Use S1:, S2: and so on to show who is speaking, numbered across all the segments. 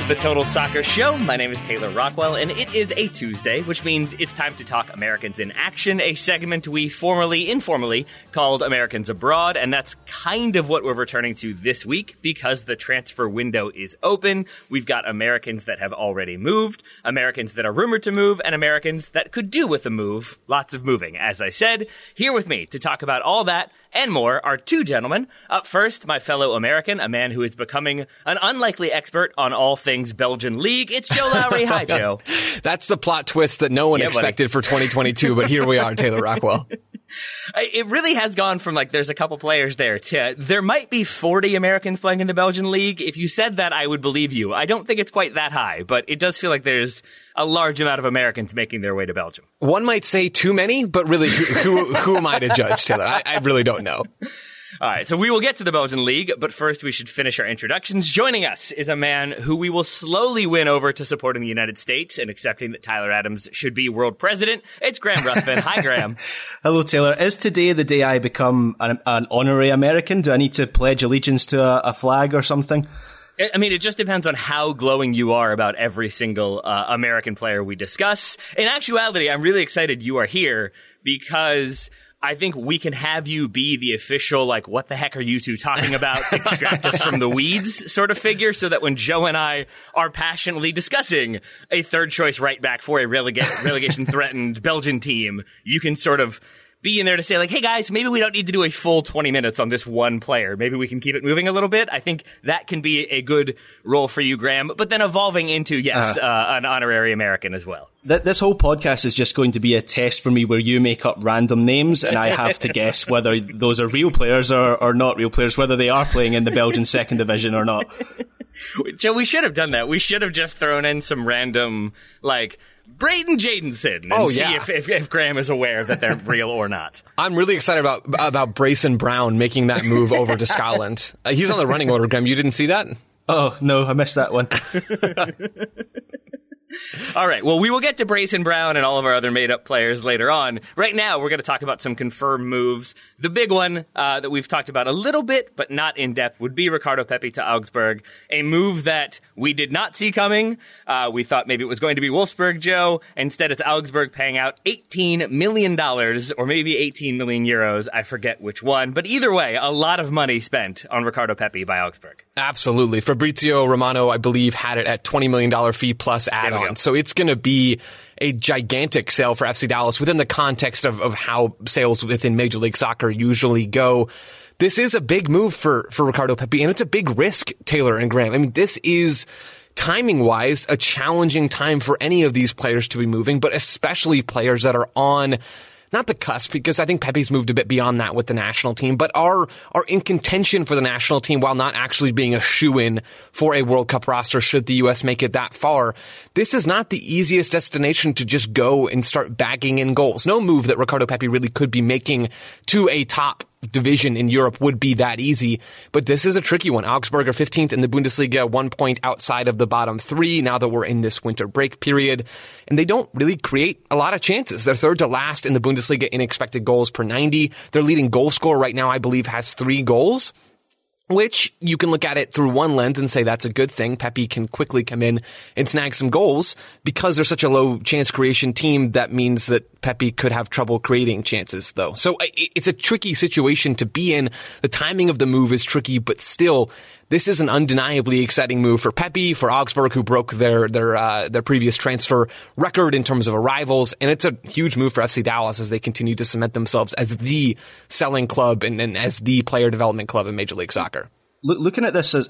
S1: to the Total Soccer Show. My name is Taylor Rockwell, and it is a Tuesday, which means it's time to talk Americans in Action, a segment we informally called Americans Abroad, and that's kind of what we're returning to this week because the transfer window is open. We've got Americans that have already moved, Americans that are rumored to move, and Americans that could do with a move. Lots of moving, as I said. Here with me to talk about all that and more are two gentlemen. Up first, my fellow American, a man who is becoming an unlikely expert on all things Belgian league. It's Joe Lowry. Hi, Joe.
S2: That's the plot twist that no one expected for 2022, but here we are, Taylor Rockwell.
S1: It really has gone from there's a couple players there to there might be 40 Americans playing in the Belgian league. If you said that, I would believe you. I don't think it's quite that high, but it does feel like there's a large amount of Americans making their way to Belgium.
S2: One might say too many, but really, who am I to judge, Taylor? I really don't know.
S1: All right, so we will get to the Belgian League, but first we should finish our introductions. Joining us is a man who we will slowly win over to supporting the United States and accepting that Tyler Adams should be world president. It's Graham Ruthven. Hi, Graham.
S3: Hello, Taylor. Is today the day I become an honorary American? Do I need to pledge allegiance to a flag or something?
S1: I mean, it just depends on how glowing you are about every single American player we discuss. In actuality, I'm really excited you are here because I think we can have you be the official, what the heck are you two talking about, extract us from the weeds sort of figure, so that when Joe and I are passionately discussing a third choice right back for a relegation threatened Belgian team, you can sort of be in there to say, hey guys, maybe we don't need to do a full 20 minutes on this one player. Maybe we can keep it moving a little bit. I think that can be a good role for you, Graham, but then evolving into, an honorary American as well.
S3: This whole podcast is just going to be a test for me where you make up random names and I have to guess whether those are real players or not real players, whether they are playing in the Belgian second division or not.
S1: Joe, we should have done that. We should have just thrown in some random, Braden Jadenson and see if Graham is aware that they're real or not.
S2: I'm really excited about Brayson Brown making that move over to Scotland. He's on the running order, Graham. You didn't see that?
S3: Oh, no, I missed that one.
S1: All right, well, we will get to Brayson Brown and all of our other made-up players later on. Right now, we're going to talk about some confirmed moves. The big one that we've talked about a little bit, but not in depth, would be Ricardo Pepi to Augsburg, a move that we did not see coming. We thought maybe it was going to be Wolfsburg, Joe. Instead, it's Augsburg paying out $18 million, or maybe 18 million euros. I forget which one. But either way, a lot of money spent on Ricardo Pepi by Augsburg.
S2: Absolutely. Fabrizio Romano, I believe, had it at $20 million fee plus add-on. So it's going to be a gigantic sale for FC Dallas within the context of how sales within Major League Soccer usually go. This is a big move for Ricardo Pepi, and it's a big risk, Taylor and Graham. I mean, this is, timing-wise, a challenging time for any of these players to be moving, but especially players that are on not the cusp, because I think Pepe's moved a bit beyond that with the national team, but are in contention for the national team while not actually being a shoo-in for a World Cup roster should the U.S. make it that far. This is not the easiest destination to just go and start bagging in goals. No move that Ricardo Pepi really could be making to a top division in Europe would be that easy, but this is a tricky one. Augsburg are 15th in the Bundesliga, 1 point outside of the bottom three now that we're in this winter break period, and they don't really create a lot of chances. They're third to last in the Bundesliga in expected goals per 90. Their leading goal scorer right now, I believe, has 3 goals. Which you can look at it through one lens and say that's a good thing. Pepi can quickly come in and snag some goals. Because they're such a low chance creation team, that means that Pepi could have trouble creating chances, though. So it's a tricky situation to be in. The timing of the move is tricky, but still, this is an undeniably exciting move for Pepi, for Augsburg, who broke their previous transfer record in terms of arrivals, and it's a huge move for FC Dallas as they continue to cement themselves as the selling club and as the player development club in Major League Soccer.
S3: Looking at this as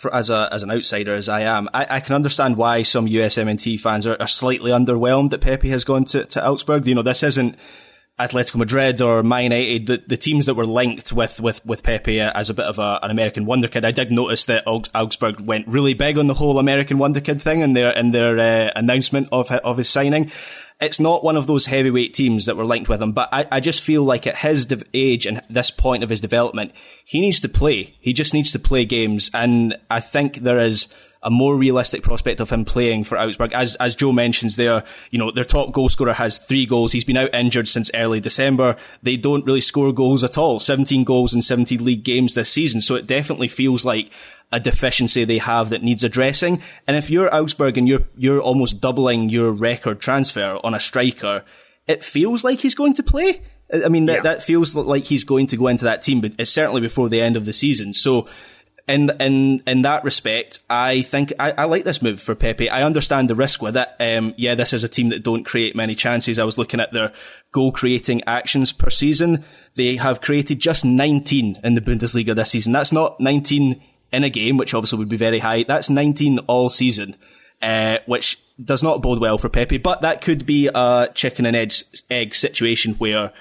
S3: an outsider as I am, I can understand why some USMNT fans are slightly underwhelmed that Pepi has gone to Augsburg. This isn't Atletico Madrid or Man United, the teams that were linked with Pepi as a bit of an American wonder kid. I did notice that Augsburg went really big on the whole American wonder kid thing in their announcement of his signing. It's not one of those heavyweight teams that were linked with him, but I just feel like at his age and this point of his development, he needs to play. He just needs to play games, and I think there is a more realistic prospect of him playing for Augsburg. As Joe mentions there, their top goal scorer has 3 goals. He's been out injured since early December. They don't really score goals at all. 17 goals in 17 league games this season. So it definitely feels like a deficiency they have that needs addressing. And if you're Augsburg and you're almost doubling your record transfer on a striker, it feels like he's going to play. I mean, that feels like he's going to go into that team, but it's certainly before the end of the season. So in that respect, I think I like this move for Pepe. I understand the risk with it. This is a team that don't create many chances. I was looking at their goal creating actions per season. They have created just 19 in the Bundesliga this season. That's not 19 in a game, which obviously would be very high. That's 19 all season, which does not bode well for Pepe, but that could be a chicken and egg situation where,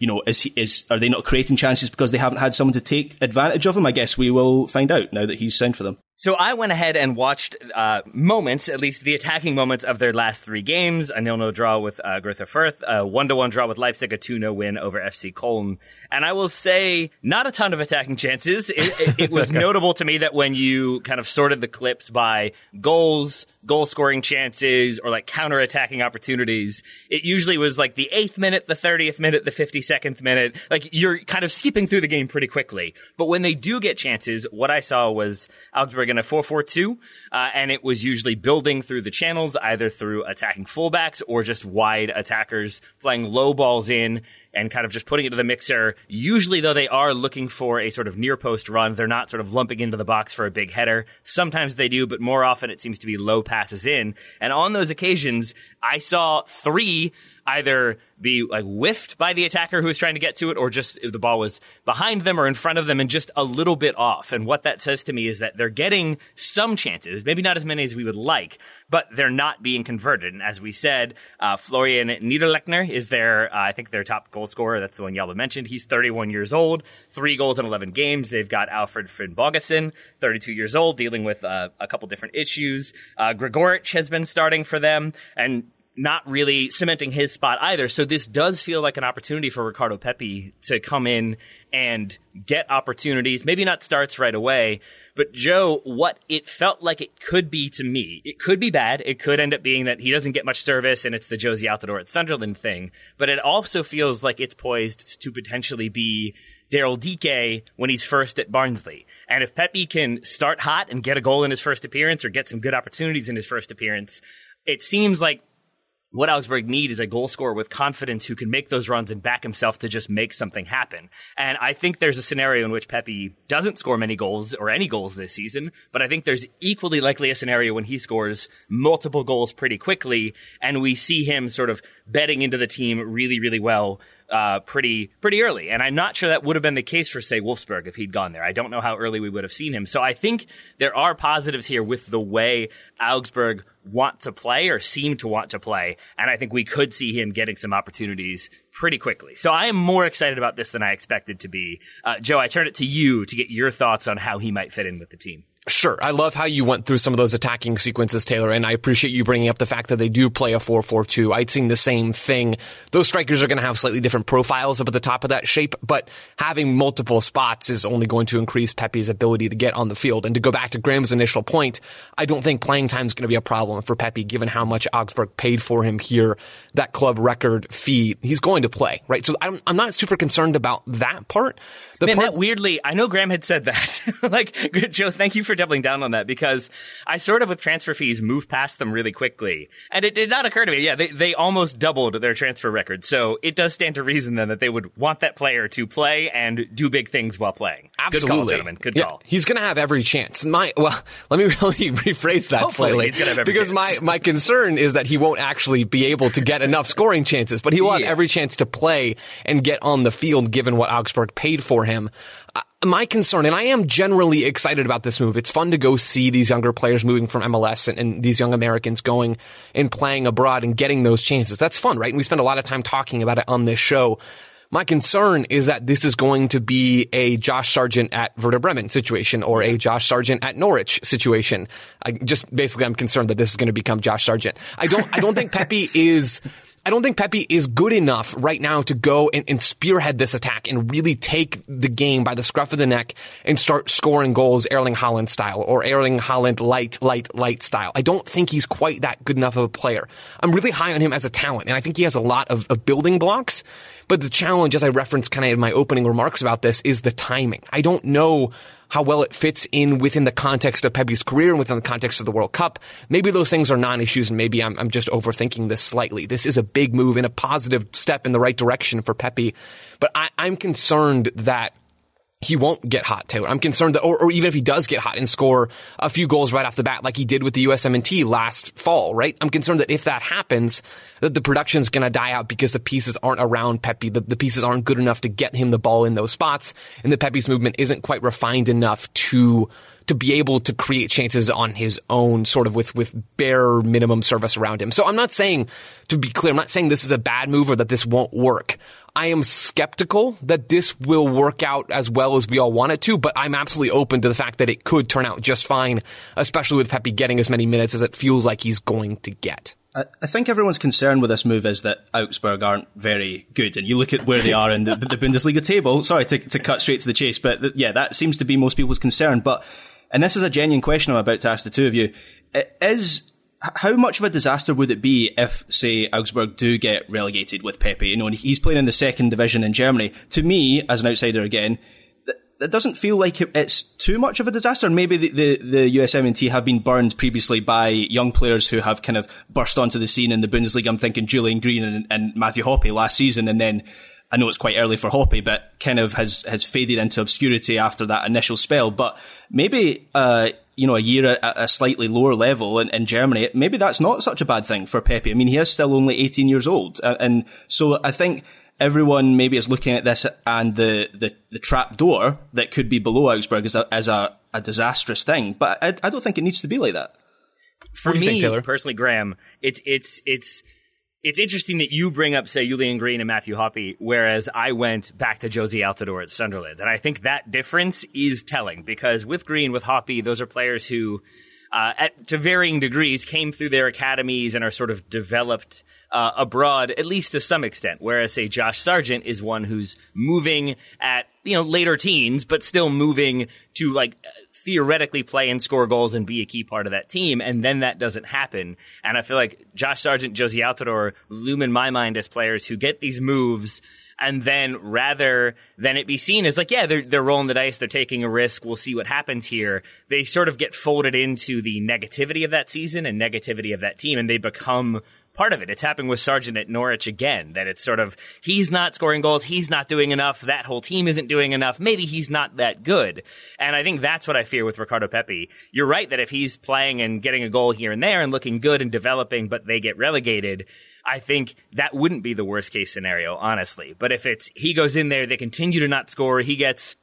S3: are they not creating chances because they haven't had someone to take advantage of them? I guess we will find out now that he's signed for them.
S1: So I went ahead and watched moments, at least the attacking moments of their last 3 games. A 0-0 draw with Greuther Fürth, a 1-1 draw with Leipzig, a 2-0 win over FC Köln. And I will say, not a ton of attacking chances. It was notable to me that when you kind of sorted the clips by goals, goal-scoring chances, or like counter-attacking opportunities, it usually was like the 8th minute, the 30th minute, the 52nd minute. Like, you're kind of skipping through the game pretty quickly. But when they do get chances, what I saw was Augsburg in a 4-4-2, and it was usually building through the channels, either through attacking fullbacks or just wide attackers, playing low balls in and kind of just putting it to the mixer. Usually, though, they are looking for a sort of near-post run. They're not sort of lumping into the box for a big header. Sometimes they do, but more often it seems to be low passes in. And on those occasions, I saw 3 either be like whiffed by the attacker who was trying to get to it, or just if the ball was behind them or in front of them and just a little bit off. And what that says to me is that they're getting some chances, maybe not as many as we would like, but they're not being converted. And as we said, Florian Niederlechner is I think their top goal scorer. That's the one Yalba mentioned. He's 31 years old, 3 goals in 11 games. They've got Alfred Finnbogason, 32 years old, dealing with a couple different issues. Gregoric has been starting for them, and not really cementing his spot either. So this does feel like an opportunity for Ricardo Pepi to come in and get opportunities, maybe not starts right away. But Joe, what it felt like it could be to me, it could be bad. It could end up being that he doesn't get much service and it's the Josie Altidore at Sunderland thing. But it also feels like it's poised to potentially be Daryl Dike when he's first at Barnsley. And if Pepi can start hot and get a goal in his first appearance or get some good opportunities in his first appearance, it seems like what Augsburg need is a goal scorer with confidence who can make those runs and back himself to just make something happen. And I think there's a scenario in which Pepi doesn't score many goals or any goals this season, but I think there's equally likely a scenario when he scores multiple goals pretty quickly, and we see him sort of bedding into the team really, really well pretty early. And I'm not sure that would have been the case for, say, Wolfsburg if he'd gone there. I don't know how early we would have seen him. So I think there are positives here with the way Augsburg want to play or seem to want to play. And I think we could see him getting some opportunities pretty quickly. So I am more excited about this than I expected to be. Joe, I turn it to you to get your thoughts on how he might fit in with the team.
S2: Sure. I love how you went through some of those attacking sequences, Taylor, and I appreciate you bringing up the fact that they do play a 4-4-2. I'd seen the same thing. Those strikers are going to have slightly different profiles up at the top of that shape, but having multiple spots is only going to increase Pepe's ability to get on the field. And to go back to Graham's initial point, I don't think playing time is going to be a problem for Pepe, given how much Augsburg paid for him here, that club record fee. He's going to play, right? So I'm not super concerned about that part.
S1: That weirdly, I know Graham had said that. Like, Joe, thank you for doubling down on that, because I sort of, with transfer fees, moved past them really quickly. And it did not occur to me. Yeah, they almost doubled their transfer record. So it does stand to reason then that they would want that player to play and do big things while playing.
S2: Absolutely.
S1: Good call, gentlemen. Good call.
S2: He's going to have every chance. Let me rephrase that slightly.
S1: He's gonna have every
S2: because
S1: chance.
S2: my concern is that he won't actually be able to get enough scoring chances, but he will have every chance to play and get on the field given what Augsburg paid for him. My concern, and I am generally excited about this move, it's fun to go see these younger players moving from MLS and these young Americans going and playing abroad and getting those chances. That's fun, right? And we spend a lot of time talking about it on this show. My concern is that this is going to be a Josh Sargent at Werder Bremen situation or a Josh Sargent at Norwich situation. I'm concerned that this is going to become Josh Sargent. I don't think Pepe is I don't think Pepi is good enough right now to go and spearhead this attack and really take the game by the scruff of the neck and start scoring goals Erling Haaland style or Erling Haaland light style. I don't think he's quite that good enough of a player. I'm really high on him as a talent, and I think he has a lot of building blocks. But the challenge, as I referenced kind of in my opening remarks about this, is the timing. I don't know how well it fits in within the context of Pepi's career and within the context of the World Cup. Maybe those things are non-issues, and maybe I'm just overthinking this slightly. This is a big move and a positive step in the right direction for Pepi. But I'm concerned that he won't get hot, Taylor. I'm concerned that, or even if he does get hot and score a few goals right off the bat, like he did with the USMNT last fall, right? I'm concerned that if that happens, that the production's going to die out because the pieces aren't around Pepi. The pieces aren't good enough to get him the ball in those spots, and the Pepi's movement isn't quite refined enough to be able to create chances on his own, sort of with bare minimum service around him. So I'm not saying, to be clear, I'm not saying this is a bad move or that this won't work. I am skeptical that this will work out as well as we all want it to, but I'm absolutely open to the fact that it could turn out just fine, especially with Pepi getting as many minutes as it feels like he's going to get.
S3: I think everyone's concern with this move is that Augsburg aren't very good. And you look at where they are in the Bundesliga table. Sorry to cut straight to the chase, but yeah, that seems to be most people's concern. And this is a genuine question I'm about to ask the two of you. How much of a disaster would it be if, say, Augsburg do get relegated with Pepi? You know, and he's playing in the second division in Germany. To me, as an outsider again, that doesn't feel like it's too much of a disaster. Maybe the USMNT have been burned previously by young players who have kind of burst onto the scene in the Bundesliga. I'm thinking Julian Green and Matthew Hoppe last season, and then I know it's quite early for Hoppe, but kind of has faded into obscurity after that initial spell. But maybe, a year at a slightly lower level in Germany, maybe that's not such a bad thing for Pepi. I mean, he is still only 18 years old. And so I think everyone maybe is looking at this and the trap door that could be below Augsburg as a disastrous thing. But I don't think it needs to be like that.
S1: For me, personally, Graham, it's interesting that you bring up, say, Julian Green and Matthew Hoppe, whereas I went back to Josie Altidore at Sunderland. And I think that difference is telling, because with Green, with Hoppe, those are players who, to varying degrees, came through their academies and are sort of developed abroad, at least to some extent. Whereas, say, Josh Sargent is one who's moving at, later teens, but still moving to, theoretically play and score goals and be a key part of that team, and then that doesn't happen. And I feel like Josh Sargent, Josie Altidore loom in my mind as players who get these moves, and then rather than it be seen as they're rolling the dice, they're taking a risk, we'll see what happens here, they sort of get folded into the negativity of that season and negativity of that team, and they become part of it. It's happening with Sargent at Norwich again, that it's sort of, he's not scoring goals, he's not doing enough, that whole team isn't doing enough, maybe he's not that good. And I think that's what I fear with Ricardo Pepi. You're right that if he's playing and getting a goal here and there and looking good and developing, but they get relegated, I think that wouldn't be the worst case scenario, honestly. But if it's, he goes in there, they continue to not score, he gets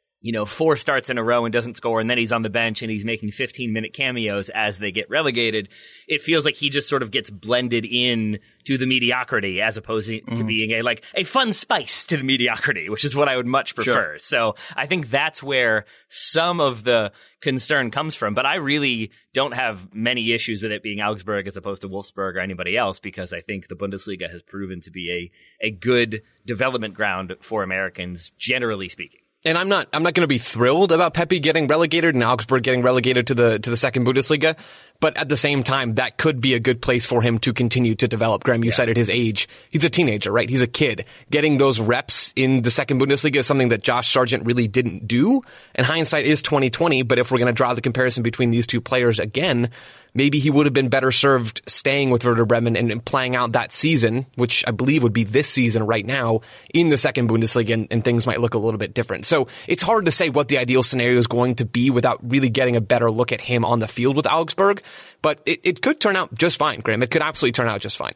S1: 4 starts in a row and doesn't score, and then he's on the bench and he's making 15-minute cameos as they get relegated, it feels like he just sort of gets blended in to the mediocrity as opposed to being a fun spice to the mediocrity, which is what I would much prefer. Sure. So I think that's where some of the concern comes from. But I really don't have many issues with it being Augsburg as opposed to Wolfsburg or anybody else, because I think the Bundesliga has proven to be a good development ground for Americans, generally speaking.
S2: And I'm not going to be thrilled about Pepi getting relegated and Augsburg getting relegated to the second Bundesliga, but at the same time, that could be a good place for him to continue to develop. Graham, you cited his age. He's a teenager, right? He's a kid. Getting those reps in the second Bundesliga is something that Josh Sargent really didn't do. And hindsight is 2020, but if we're going to draw the comparison between these two players again, maybe he would have been better served staying with Werder Bremen and playing out that season, which I believe would be this season right now, in the second Bundesliga, and things might look a little bit different. So it's hard to say what the ideal scenario is going to be without really getting a better look at him on the field with Augsburg. But it could turn out just fine, Graham. It could absolutely turn out just fine.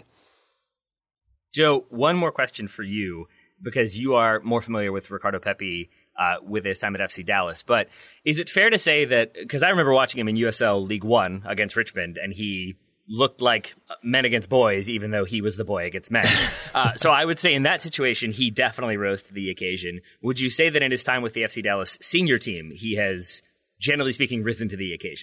S1: Joe, one more question for you, because you are more familiar with Ricardo Pepi with his time at FC Dallas. But is it fair to say that, because I remember watching him in USL League One against Richmond, and he looked like men against boys, even though he was the boy against men. So I would say in that situation, he definitely rose to the occasion. Would you say that in his time with the FC Dallas senior team, he has, generally speaking, risen to the occasion?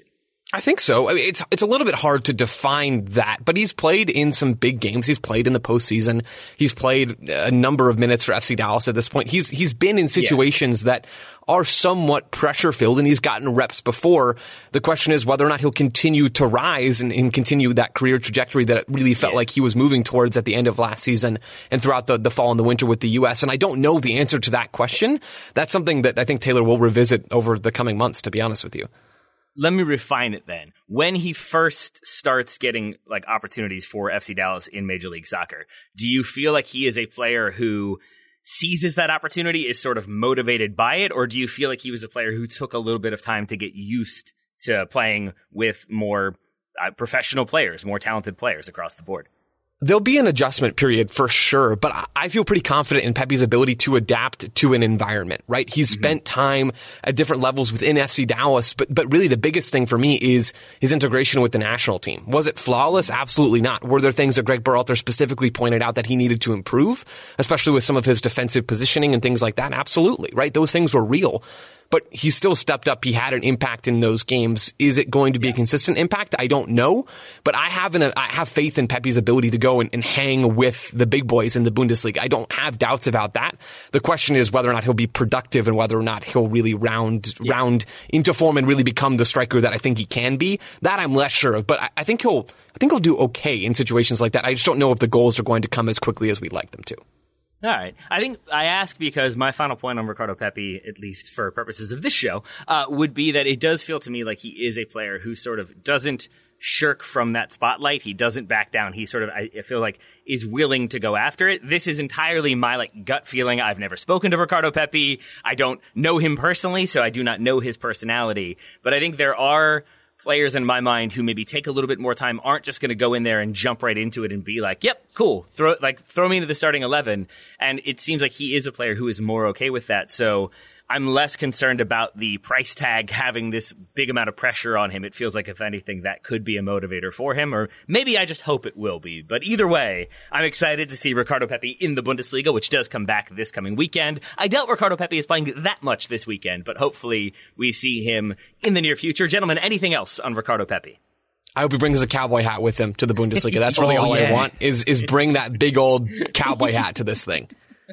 S2: I think so. I mean, it's a little bit hard to define that, but he's played in some big games. He's played in the postseason. He's played a number of minutes for FC Dallas at this point. He's been in situations that are somewhat pressure filled, and he's gotten reps before. The question is whether or not he'll continue to rise and continue that career trajectory that it really felt like he was moving towards at the end of last season and throughout the fall and the winter with the U.S. And I don't know the answer to that question. That's something that I think Taylor will revisit over the coming months, to be honest with you.
S1: Let me refine it then. When he first starts getting like opportunities for FC Dallas in Major League Soccer, do you feel like he is a player who seizes that opportunity, is sort of motivated by it, or do you feel like he was a player who took a little bit of time to get used to playing with more professional players, more talented players across the board?
S2: There'll be an adjustment period for sure, but I feel pretty confident in Pepe's ability to adapt to an environment, right? He's spent time at different levels within FC Dallas, but really the biggest thing for me is his integration with the national team. Was it flawless? Absolutely not. Were there things that Greg Berhalter specifically pointed out that he needed to improve, especially with some of his defensive positioning and things like that? Absolutely, right? Those things were real. But he still stepped up. He had an impact in those games. Is it going to be a consistent impact? I don't know. But I have faith in Pepe's ability to go and hang with the big boys in the Bundesliga. I don't have doubts about that. The question is whether or not he'll be productive and whether or not he'll really round into form and really become the striker that I think he can be. That I'm less sure of. But I think he'll do okay in situations like that. I just don't know if the goals are going to come as quickly as we'd like them to.
S1: All right. I think I ask because my final point on Ricardo Pepi, at least for purposes of this show, would be that it does feel to me like he is a player who sort of doesn't shirk from that spotlight. He doesn't back down. He sort of, I feel like, is willing to go after it. This is entirely my gut feeling. I've never spoken to Ricardo Pepi. I don't know him personally, so I do not know his personality. But I think there are players in my mind who maybe take a little bit more time, aren't just going to go in there and jump right into it and be like, yep, cool, throw me into the starting 11. And it seems like he is a player who is more okay with that. So I'm less concerned about the price tag having this big amount of pressure on him. It feels like, if anything, that could be a motivator for him, or maybe I just hope it will be. But either way, I'm excited to see Ricardo Pepi in the Bundesliga, which does come back this coming weekend. I doubt Ricardo Pepi is playing that much this weekend, but hopefully we see him in the near future. Gentlemen, anything else on Ricardo Pepi?
S2: I hope he brings a cowboy hat with him to the Bundesliga. That's really all I want is bring that big old cowboy hat to this thing.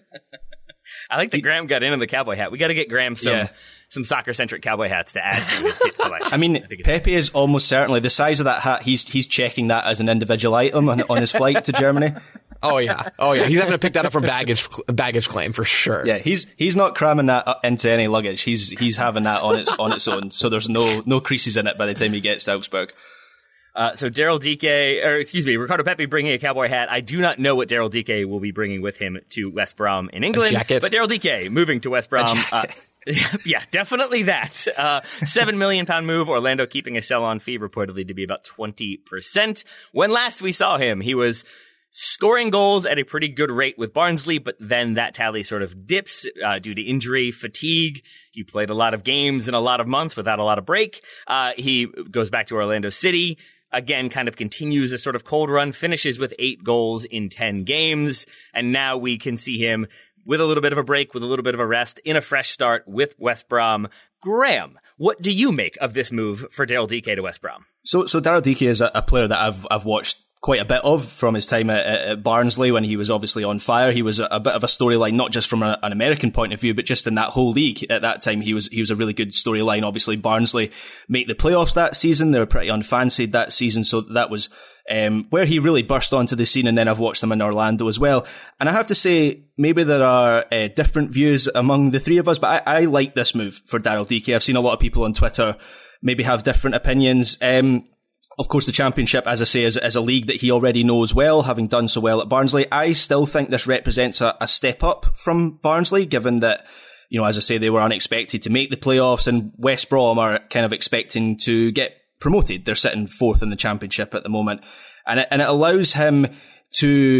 S1: I like that Graham got in on the cowboy hat. We got to get Graham some soccer-centric cowboy hats to add to his kit collection.
S3: I mean, Pepe is almost certainly the size of that hat. He's checking that as an individual item on his flight to Germany.
S2: Oh yeah. He's having to pick that up from baggage claim for sure.
S3: Yeah, he's not cramming that into any luggage. He's having that on its own. So there's no creases in it by the time he gets to Augsburg.
S1: So Ricardo Pepi bringing a cowboy hat. I do not know what Daryl Dike will be bringing with him to West Brom in England.
S2: A jacket.
S1: But Daryl Dike moving to West Brom. Yeah, definitely that. £7 million move. Orlando keeping a sell-on fee reportedly to be about 20%. When last we saw him, he was scoring goals at a pretty good rate with Barnsley, but then that tally sort of dips due to injury, fatigue. He played a lot of games in a lot of months without a lot of break. He goes back to Orlando City. Again, kind of continues a sort of cold run, finishes with 8 goals in 10 games. And now we can see him with a little bit of a break, with a little bit of a rest, in a fresh start with West Brom. Graham, what do you make of this move for Daryl Dike to West Brom?
S3: So Daryl Dike is a player that I've watched quite a bit of from his time at Barnsley when he was obviously on fire. He was a bit of a storyline, not just from an American point of view, but just in that whole league at that time. He was a really good storyline. Obviously, Barnsley make the playoffs that season. They were pretty unfancied that season, so that was where he really burst onto the scene. And then I've watched him in Orlando as well. And I have to say, maybe there are different views among the three of us, but I like this move for Daryl Dike. I've seen a lot of people on Twitter maybe have different opinions. Of course, the Championship, as I say, is a league that he already knows well, having done so well at Barnsley. I still think this represents a step up from Barnsley, given that, you know, as I say, they were unexpected to make the playoffs, and West Brom are kind of expecting to get promoted. They're sitting 4th in the Championship at the moment. And it allows him to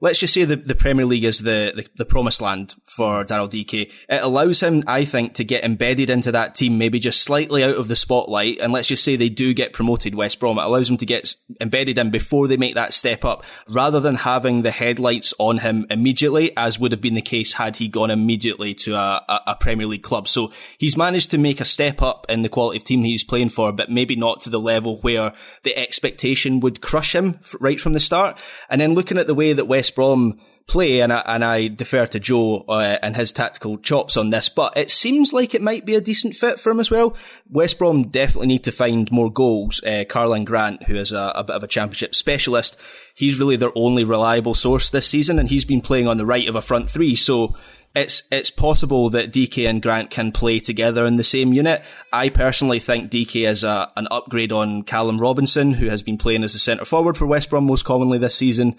S3: let's just say the Premier League is the promised land for Daryl Dike. It allows him, I think, to get embedded into that team, maybe just slightly out of the spotlight. And let's just say they do get promoted, West Brom. It allows him to get embedded in before they make that step up, rather than having the headlights on him immediately, as would have been the case had he gone immediately to a Premier League club. So he's managed to make a step up in the quality of team that he's playing for, but maybe not to the level where the expectation would crush him right from the start. And then looking at the way that West Brom play, and I defer to Joe and his tactical chops on this, but it seems like it might be a decent fit for him as well. West Brom definitely need to find more goals. Karlan Grant, who is a bit of a championship specialist, he's really their only reliable source this season, and he's been playing on the right of a front three, so it's possible that Dike and Grant can play together in the same unit. I personally think Dike is an upgrade on Callum Robinson, who has been playing as a centre forward for West Brom most commonly this season.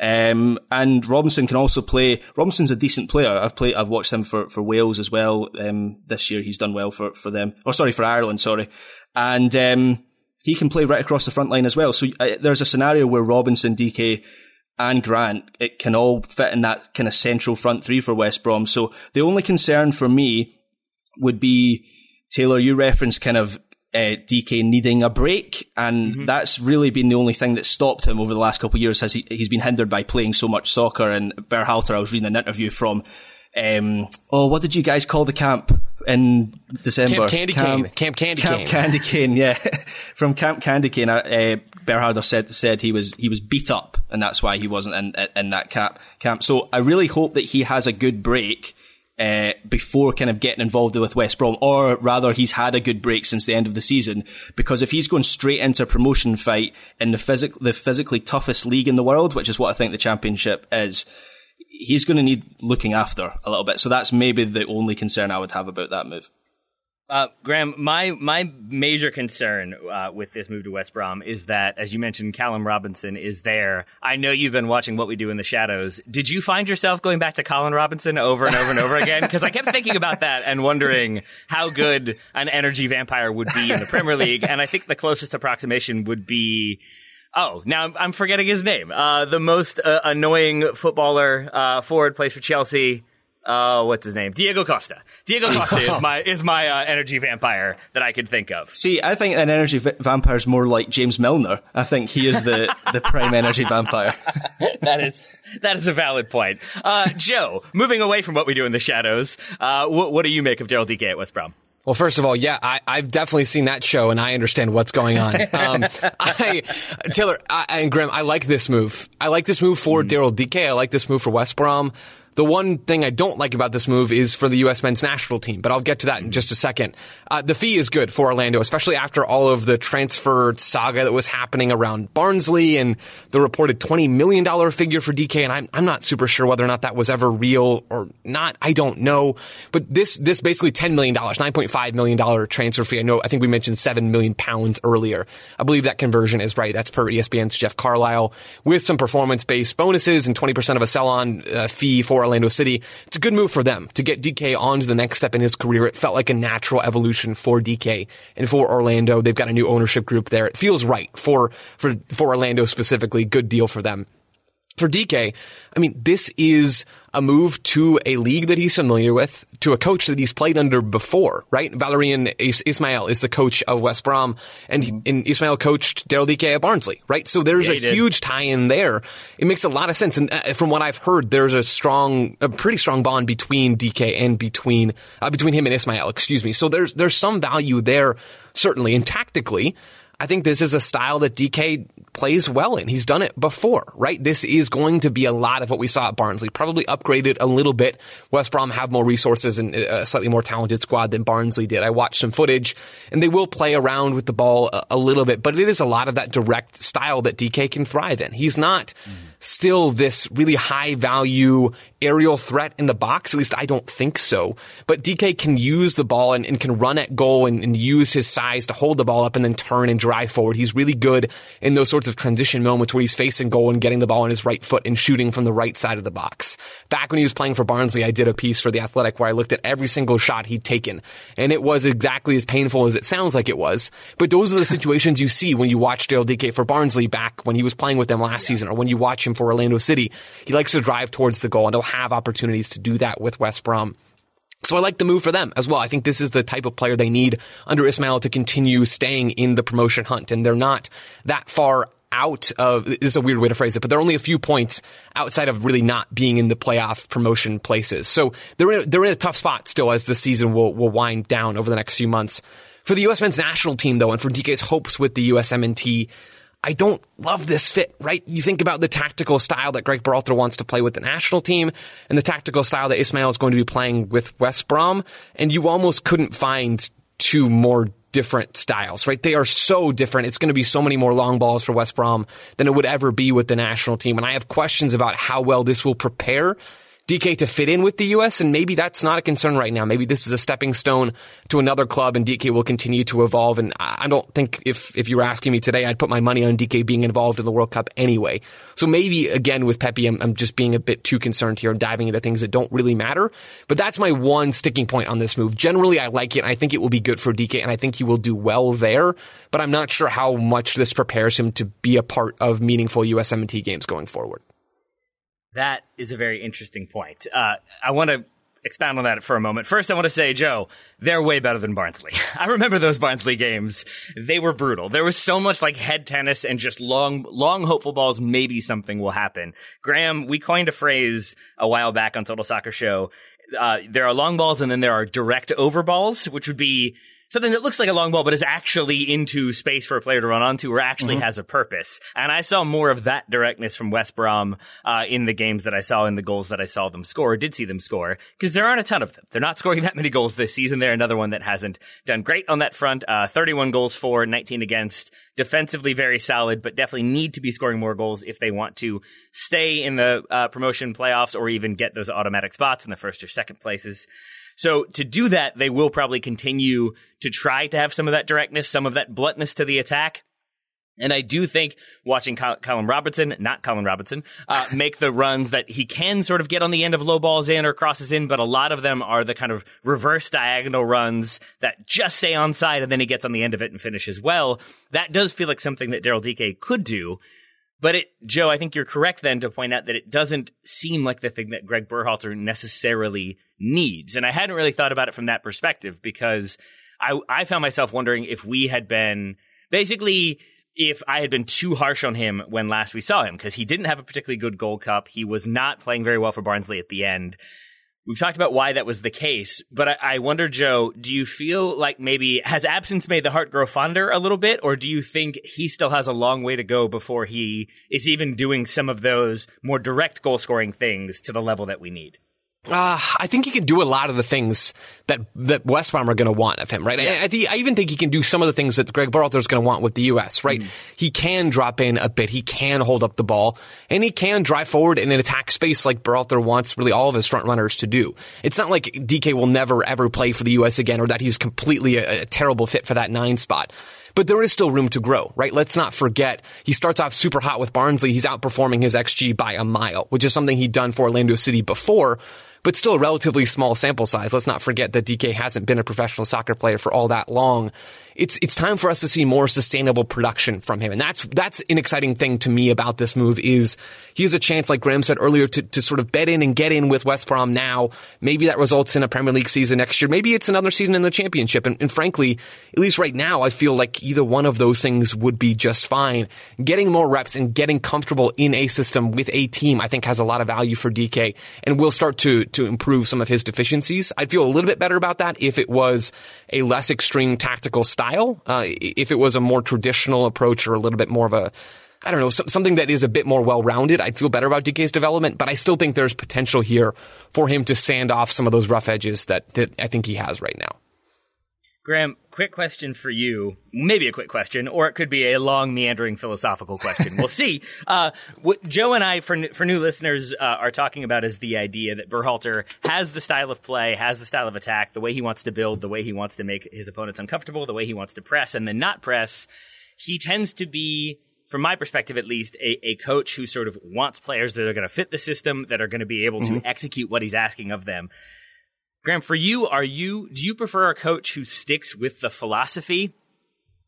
S3: And Robinson can also play. Robinson's a decent player. I've watched him for Wales as well. This year he's done well for them. For Ireland, sorry. And, he can play right across the front line as well. So there's a scenario where Robinson, Dike, and Grant, it can all fit in that kind of central front three for West Brom. So the only concern for me would be, Taylor, you referenced kind of Dike needing a break, and that's really been the only thing that stopped him over the last couple of years. He's been hindered by playing so much soccer. And Berhalter, I was reading an interview from, what did you guys call the camp in December?
S2: Camp Candy Cane,
S3: yeah. From Camp Candy Cane, Berhalter said he was beat up, and that's why he wasn't in that camp. So I really hope that he has a good break before kind of getting involved with West Brom, or rather he's had a good break since the end of the season, because if he's going straight into a promotion fight in the physically toughest league in the world, which is what I think the Championship is, he's going to need looking after a little bit. So that's maybe the only concern I would have about that move.
S1: Graham, my major concern with this move to West Brom is that, as you mentioned, Callum Robinson is there. I know you've been watching What We Do in the Shadows. Did you find yourself going back to Colin Robinson over and over and over again? Because I kept thinking about that and wondering how good an energy vampire would be in the Premier League. And I think the closest approximation would be... Oh, now I'm forgetting his name. The most annoying footballer, forward, plays for Chelsea. What's his name? Diego Costa. Diego Costa is my energy vampire that I could think of.
S3: See, I think an energy vampire is more like James Milner. I think he is the prime energy vampire.
S1: That is a valid point. Joe, moving away from What We Do in the Shadows, what do you make of Daryl Dike at West Brom?
S2: Well, first of all, yeah, I've definitely seen that show, and I understand what's going on. Taylor and Graham, I like this move. I like this move for Daryl Dike. I like this move for West Brom. The one thing I don't like about this move is for the U.S. men's national team, but I'll get to that in just a second. The fee is good for Orlando, especially after all of the transfer saga that was happening around Barnsley and the reported $20 million figure for Dike, and I'm not super sure whether or not that was ever real or not. I don't know. But this basically $10 million, $9.5 million transfer fee. I think we mentioned £7 million earlier. I believe that conversion is right. That's per ESPN's Jeff Carlisle, with some performance-based bonuses and 20% of a sell-on fee for Orlando City. It's a good move for them to get Dike on to the next step in his career. It felt like a natural evolution for Dike and for Orlando. They've got a new ownership group there. It feels right for Orlando specifically. Good deal for them. For Dike, I mean, this is a move to a league that he's familiar with, to a coach that he's played under before, right? Valérien Ismaël is the coach of West Brom, and Ismaël coached Daryl Dike at Barnsley, right? So there's a huge tie-in there. It makes a lot of sense. And from what I've heard, there's a pretty strong bond between Dike and between him and Ismaël, excuse me. So there's some value there, certainly. And tactically, I think this is a style that Dike plays well in. He's done it before, right? This is going to be a lot of what we saw at Barnsley, probably upgraded a little bit. West Brom have more resources and a slightly more talented squad than Barnsley did. I watched some footage, and they will play around with the ball a little bit, but it is a lot of that direct style that Dike can thrive in. He's not still this really high value aerial threat in the box. At least I don't think so. But Dike can use the ball and can run at goal and use his size to hold the ball up and then turn and drive forward. He's really good in those sorts of transition moments where he's facing goal and getting the ball on his right foot and shooting from the right side of the box. Back when he was playing for Barnsley, I did a piece for The Athletic where I looked at every single shot he'd taken, and it was exactly as painful as it sounds like it was. But those are the situations you see when you watch Daryl Dike for Barnsley back when he was playing with them last season, or when you watch him him for Orlando City. He likes to drive towards the goal, and he'll have opportunities to do that with West Brom. So I like the move for them as well. I think this is the type of player they need under Ismail to continue staying in the promotion hunt. And they're not that far out of, this is a weird way to phrase it, but they're only a few points outside of really not being in the playoff promotion places. So they're in a tough spot still as the season will wind down over the next few months. For the U.S. men's national team, though, and for DK's hopes with the USMNT, I don't love this fit, right? You think about the tactical style that Greg Berhalter wants to play with the national team and the tactical style that Ismail is going to be playing with West Brom, and you almost couldn't find two more different styles, right? They are so different. It's going to be so many more long balls for West Brom than it would ever be with the national team. And I have questions about how well this will prepare DK to fit in with the U.S., and maybe that's not a concern right now. Maybe this is a stepping stone to another club, and DK will continue to evolve. And I don't think if you were asking me today, I'd put my money on DK being involved in the World Cup anyway. So maybe, again, with Pepe, I'm just being a bit too concerned here and diving into things that don't really matter. But that's my one sticking point on this move. Generally, I like it, and I think it will be good for DK, and I think he will do well there. But I'm not sure how much this prepares him to be a part of meaningful USMNT games going forward.
S1: That is a very interesting point. I want to expound on that for a moment. First, I want to say, Joe, they're way better than Barnsley. I remember those Barnsley games. They were brutal. There was so much like head tennis and just long hopeful balls. Maybe something will happen. Graham, we coined a phrase a while back on Total Soccer Show. There are long balls and then there are direct over balls, which would be something that looks like a long ball, but is actually into space for a player to run onto, or actually has a purpose. And I saw more of that directness from West Brom in the games that I saw, in the goals that I saw them score, or did see them score, because there aren't a ton of them. They're not scoring that many goals this season. They're another one that hasn't done great on that front. 31 goals for, 19 against. Defensively very solid, but definitely need to be scoring more goals if they want to stay in the promotion playoffs or even get those automatic spots in the first or second places. So to do that, they will probably continue to try to have some of that directness, some of that bluntness to the attack. And I do think watching Colin Robinson, make the runs that he can sort of get on the end of low balls in or crosses in, but a lot of them are the kind of reverse diagonal runs that just stay onside and then he gets on the end of it and finishes well. That does feel like something that Daryl Dike could do. But Joe, I think you're correct then to point out that it doesn't seem like the thing that Greg Berhalter necessarily needs. And I hadn't really thought about it from that perspective, because I found myself wondering if we had been basically, if I had been too harsh on him when last we saw him, because he didn't have a particularly good Gold Cup. He was not playing very well for Barnsley at the end. We've talked about why that was the case, but I wonder, Joe, do you feel like maybe has absence made the heart grow fonder a little bit, or do you think he still has a long way to go before he is even doing some of those more direct goal-scoring things to the level that we need?
S2: I think he can do a lot of the things that West Brom are going to want of him, right? Yeah. I even think he can do some of the things that Greg Berhalter is going to want with the U.S., right? He can drop in a bit, he can hold up the ball, and he can drive forward in an attack space like Berhalter wants really all of his front runners to do. It's not like DK will never ever play for the U.S. again, or that he's completely a terrible fit for that 9 spot. But there is still room to grow, right? Let's not forget, he starts off super hot with Barnsley. He's outperforming his XG by a mile, which is something he'd done for Orlando City before, but still a relatively small sample size. Let's not forget that DK hasn't been a professional soccer player for all that long. It's time for us to see more sustainable production from him. And that's an exciting thing to me about this move is he has a chance, like Graham said earlier, to sort of bed in and get in with West Brom now. Maybe that results in a Premier League season next year. Maybe it's another season in the Championship. And frankly, at least right now, I feel like either one of those things would be just fine. Getting more reps and getting comfortable in a system with a team, I think has a lot of value for DK and will start to improve some of his deficiencies. I'd feel a little bit better about that if it was a less extreme tactical style. If it was a more traditional approach or a little bit more of a, I don't know, something that is a bit more well-rounded, I'd feel better about DK's development, but I still think there's potential here for him to sand off some of those rough edges that I think he has right now.
S1: Graham, quick question for you. Maybe a quick question, or it could be a long, meandering philosophical question. We'll see. What Joe and I, for new listeners, are talking about is the idea that Berhalter has the style of play, has the style of attack, the way he wants to build, the way he wants to make his opponents uncomfortable, the way he wants to press and then not press. He tends to be, from my perspective at least, a coach who sort of wants players that are going to fit the system, that are going to be able to execute what he's asking of them. Graham, for you, do you prefer a coach who sticks with the philosophy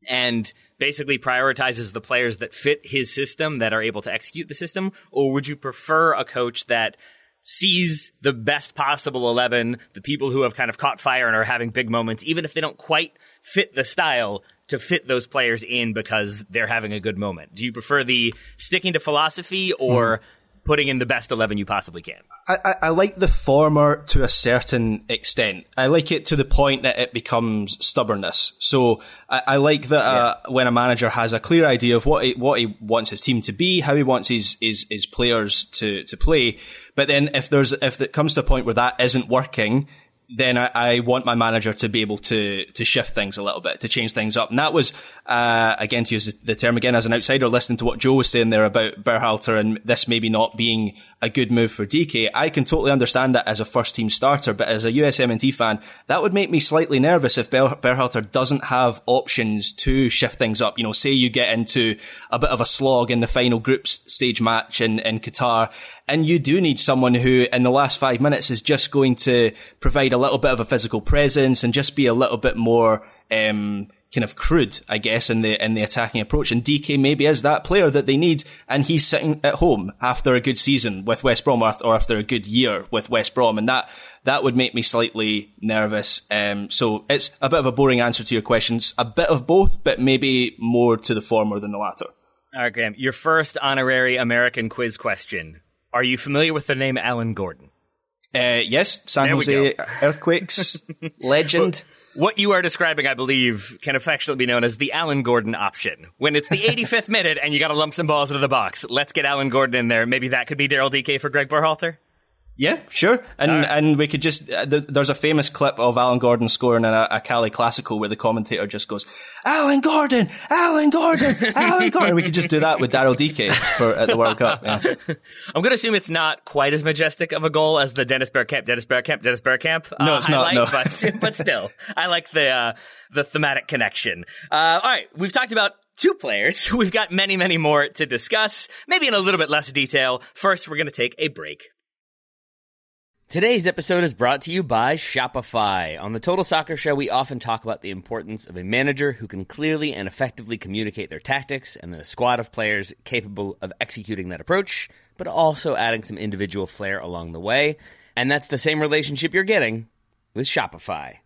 S1: and basically prioritizes the players that fit his system, that are able to execute the system? Or would you prefer a coach that sees the best possible 11, the people who have kind of caught fire and are having big moments, even if they don't quite fit the style, to fit those players in because they're having a good moment? Do you prefer the sticking to philosophy or putting in the best 11 you possibly can?
S3: I like the former to a certain extent. I like it to the point that it becomes stubbornness. So I like that when a manager has a clear idea of what he wants his team to be, how he wants his players to play. But then if it comes to a point where that isn't working, then I want my manager to be able to shift things a little bit, to change things up. And that was, again, to use the term again as an outsider, listening to what Joe was saying there about Berhalter and this maybe not being a good move for DK. I can totally understand that as a first team starter, but as a USMNT fan, that would make me slightly nervous if Berhalter doesn't have options to shift things up. You know, say you get into a bit of a slog in the final group stage match in Qatar, and you do need someone who in the last 5 minutes is just going to provide a little bit of a physical presence and just be a little bit more kind of crude, I guess, in the attacking approach. And DK maybe is that player that they need, and he's sitting at home after a good season with West Brom or after a good year with West Brom, and that would make me slightly nervous. So it's a bit of a boring answer to your questions. A bit of both, but maybe more to the former than the latter.
S1: All right, Graham, your first honorary American quiz question. Are you familiar with the name Alan Gordon?
S3: Yes, San Jose Earthquakes legend.
S1: What you are describing, I believe, can affectionately be known as the Alan Gordon option. When it's the 85th minute and you got to lump some balls into the box, let's get Alan Gordon in there. Maybe that could be Daryl DK for Greg Berhalter?
S3: Yeah, sure. And we could just, there's a famous clip of Alan Gordon scoring in a Cali Classico where the commentator just goes, Alan Gordon, Alan Gordon, Alan Gordon. We could just do that with Daryl DK at the World Cup. Yeah.
S1: I'm going to assume it's not quite as majestic of a goal as the Dennis Bergkamp
S3: No, it's not, no.
S1: But still, I like the thematic connection. All right, we've talked about 2 players. We've got many, many more to discuss, maybe in a little bit less detail. First, we're going to take a break. Today's episode is brought to you by Shopify. On the Total Soccer Show, we often talk about the importance of a manager who can clearly and effectively communicate their tactics, and then a squad of players capable of executing that approach, but also adding some individual flair along the way. And that's the same relationship you're getting with Shopify.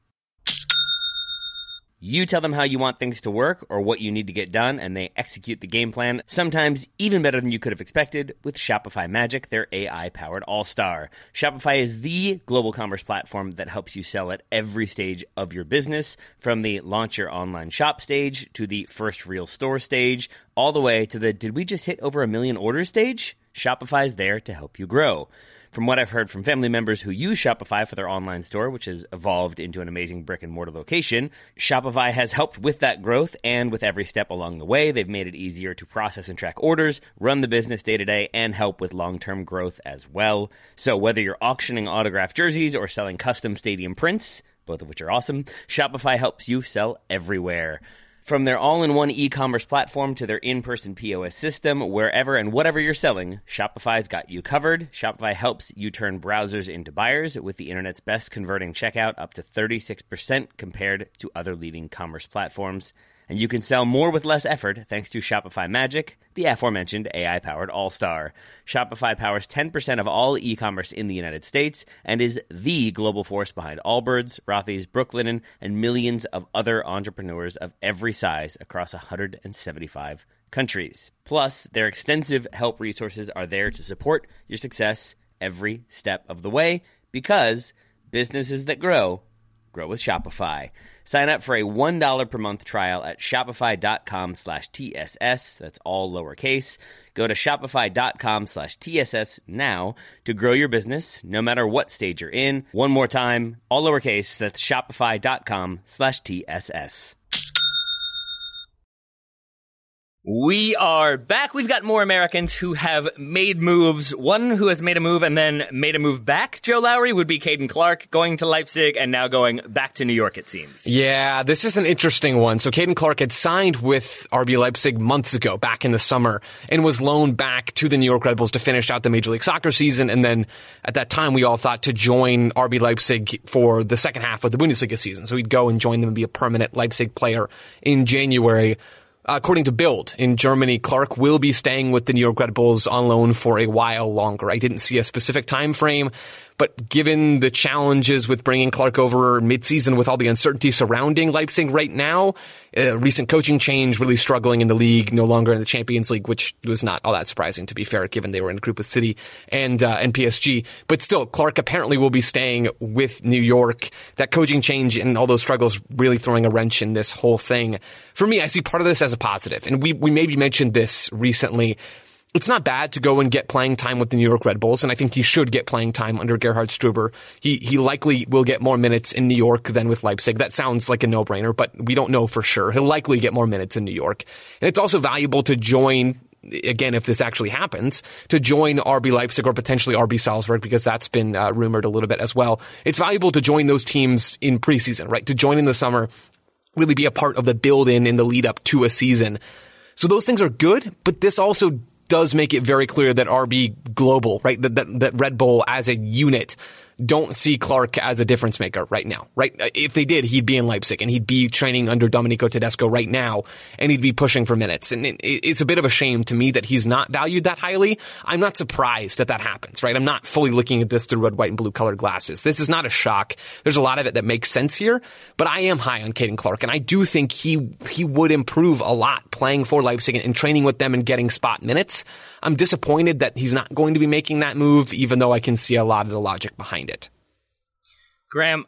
S1: You tell them how you want things to work or what you need to get done, and they execute the game plan, sometimes even better than you could have expected, with Shopify Magic, their AI-powered all-star. Shopify is the global commerce platform that helps you sell at every stage of your business, from the launch your online shop stage to the first real store stage, all the way to the did we just hit over 1 million orders stage? Shopify's there to help you grow. From what I've heard from family members who use Shopify for their online store, which has evolved into an amazing brick-and-mortar location, Shopify has helped with that growth, and with every step along the way, they've made it easier to process and track orders, run the business day-to-day, and help with long-term growth as well. So whether you're auctioning autographed jerseys or selling custom stadium prints, both of which are awesome, Shopify helps you sell everywhere. From their all-in-one e-commerce platform to their in-person POS system, wherever and whatever you're selling, Shopify's got you covered. Shopify helps you turn browsers into buyers with the internet's best converting checkout, up to 36% compared to other leading commerce platforms. And you can sell more with less effort thanks to Shopify Magic, the aforementioned AI-powered all-star. Shopify powers 10% of all e-commerce in the United States and is the global force behind Allbirds, Rothy's, Brooklinen, and millions of other entrepreneurs of every size across 175 countries. Plus, their extensive help resources are there to support your success every step of the way, because businesses that grow with Shopify. Sign up for a $1 per month trial at shopify.com/TSS. That's all lowercase. Go to shopify.com/TSS now to grow your business, no matter what stage you're in. One more time, all lowercase. That's shopify.com/TSS. We are back. We've got more Americans who have made moves. One who has made a move and then made a move back, Joe Lowry, would be Caden Clark, going to Leipzig and now going back to New York, it seems.
S2: Yeah, this is an interesting one. So Caden Clark had signed with RB Leipzig months ago, back in the summer, and was loaned back to the New York Red Bulls to finish out the Major League Soccer season. And then at that time, we all thought to join RB Leipzig for the second half of the Bundesliga season. So he'd go and join them and be a permanent Leipzig player in January. According to Bild, in Germany, Clark will be staying with the New York Red Bulls on loan for a while longer. I didn't see a specific time frame, but given the challenges with bringing Clark over midseason with all the uncertainty surrounding Leipzig right now, recent coaching change, really struggling in the league, no longer in the Champions League, which was not all that surprising, to be fair, given they were in a group with City and PSG. But still, Clark apparently will be staying with New York. That coaching change and all those struggles really throwing a wrench in this whole thing. For me, I see part of this as a positive, and we maybe mentioned this recently. It's not bad to go and get playing time with the New York Red Bulls, and I think he should get playing time under Gerhard Struber. He likely will get more minutes in New York than with Leipzig. That sounds like a no-brainer, but we don't know for sure. He'll likely get more minutes in New York. And it's also valuable to join, again, if this actually happens, to join RB Leipzig or potentially RB Salzburg, because that's been rumored a little bit as well. It's valuable to join those teams in preseason, right? To join in the summer, really be a part of the build-in in the lead-up to a season. So those things are good, but this also does make it very clear that RB Global, right, that Red Bull as a unit don't see Clark as a difference maker right now, right? If they did, he'd be in Leipzig and he'd be training under Domenico Tedesco right now and he'd be pushing for minutes. And it's a bit of a shame to me that he's not valued that highly. I'm not surprised that happens, right? I'm not fully looking at this through red, white, and blue colored glasses. This is not a shock. There's a lot of it that makes sense here, but I am high on Caden Clark, and I do think he would improve a lot playing for Leipzig and training with them and getting spot minutes. I'm disappointed that he's not going to be making that move, even though I can see a lot of the logic behind it.
S1: Graham,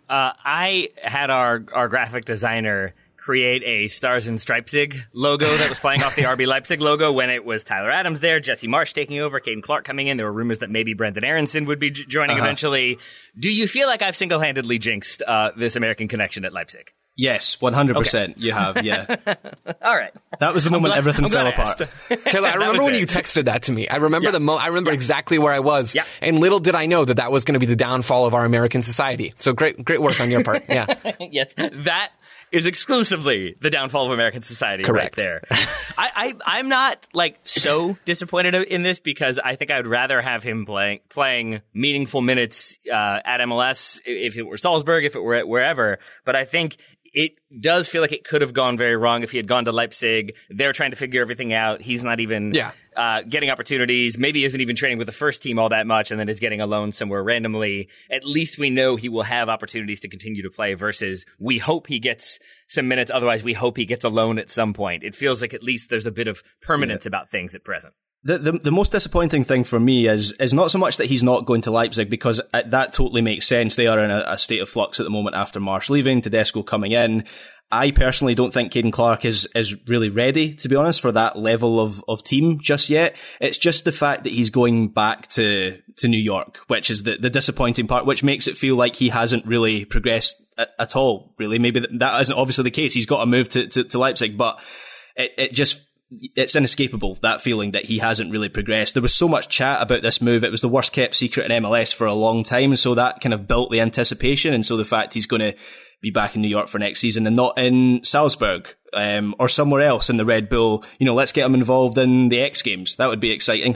S1: I had our graphic designer create a Stars and Stripezig logo that was playing off the RB Leipzig logo when it was Tyler Adams there, Jesse Marsch taking over, Caden Clark coming in. There were rumors that maybe Brendan Aronson would be joining eventually. Do you feel like I've single-handedly jinxed this American connection at Leipzig?
S3: Yes, 100%. Okay. You have, yeah.
S1: All right.
S3: That was the moment everything fell apart.
S2: Taylor, I remember when you texted that to me. I remember I remember exactly where I was. Yeah. And little did I know that was going to be the downfall of our American society. So great work on your part. Yeah.
S1: Yes, that is exclusively the downfall of American society.
S2: Correct.
S1: Right there. I'm not so disappointed in this, because I think I would rather have him playing meaningful minutes at MLS if it were Salzburg, if it were wherever. But I think it does feel like it could have gone very wrong if he had gone to Leipzig. They're trying to figure everything out. He's not even getting opportunities. Maybe isn't even training with the first team all that much, and then is getting a loan somewhere randomly. At least we know he will have opportunities to continue to play, versus we hope he gets some minutes. Otherwise, we hope he gets a loan at some point. It feels like at least there's a bit of permanence about things at present.
S3: The most disappointing thing for me is not so much that he's not going to Leipzig, because that totally makes sense. They are in a state of flux at the moment after Marsch leaving, Tedesco coming in. I personally don't think Caden Clark is really ready, to be honest, for that level of team just yet. It's just the fact that he's going back to New York, which is the disappointing part, which makes it feel like he hasn't really progressed at all, really. Maybe that isn't obviously the case. He's got to move to Leipzig, but it's inescapable, that feeling that he hasn't really progressed. There was so much chat about this move. It was the worst kept secret in MLS for a long time. So that kind of built the anticipation. And so the fact he's going to be back in New York for next season and not in Salzburg, or somewhere else in the Red Bull, let's get him involved in the X Games. That would be exciting.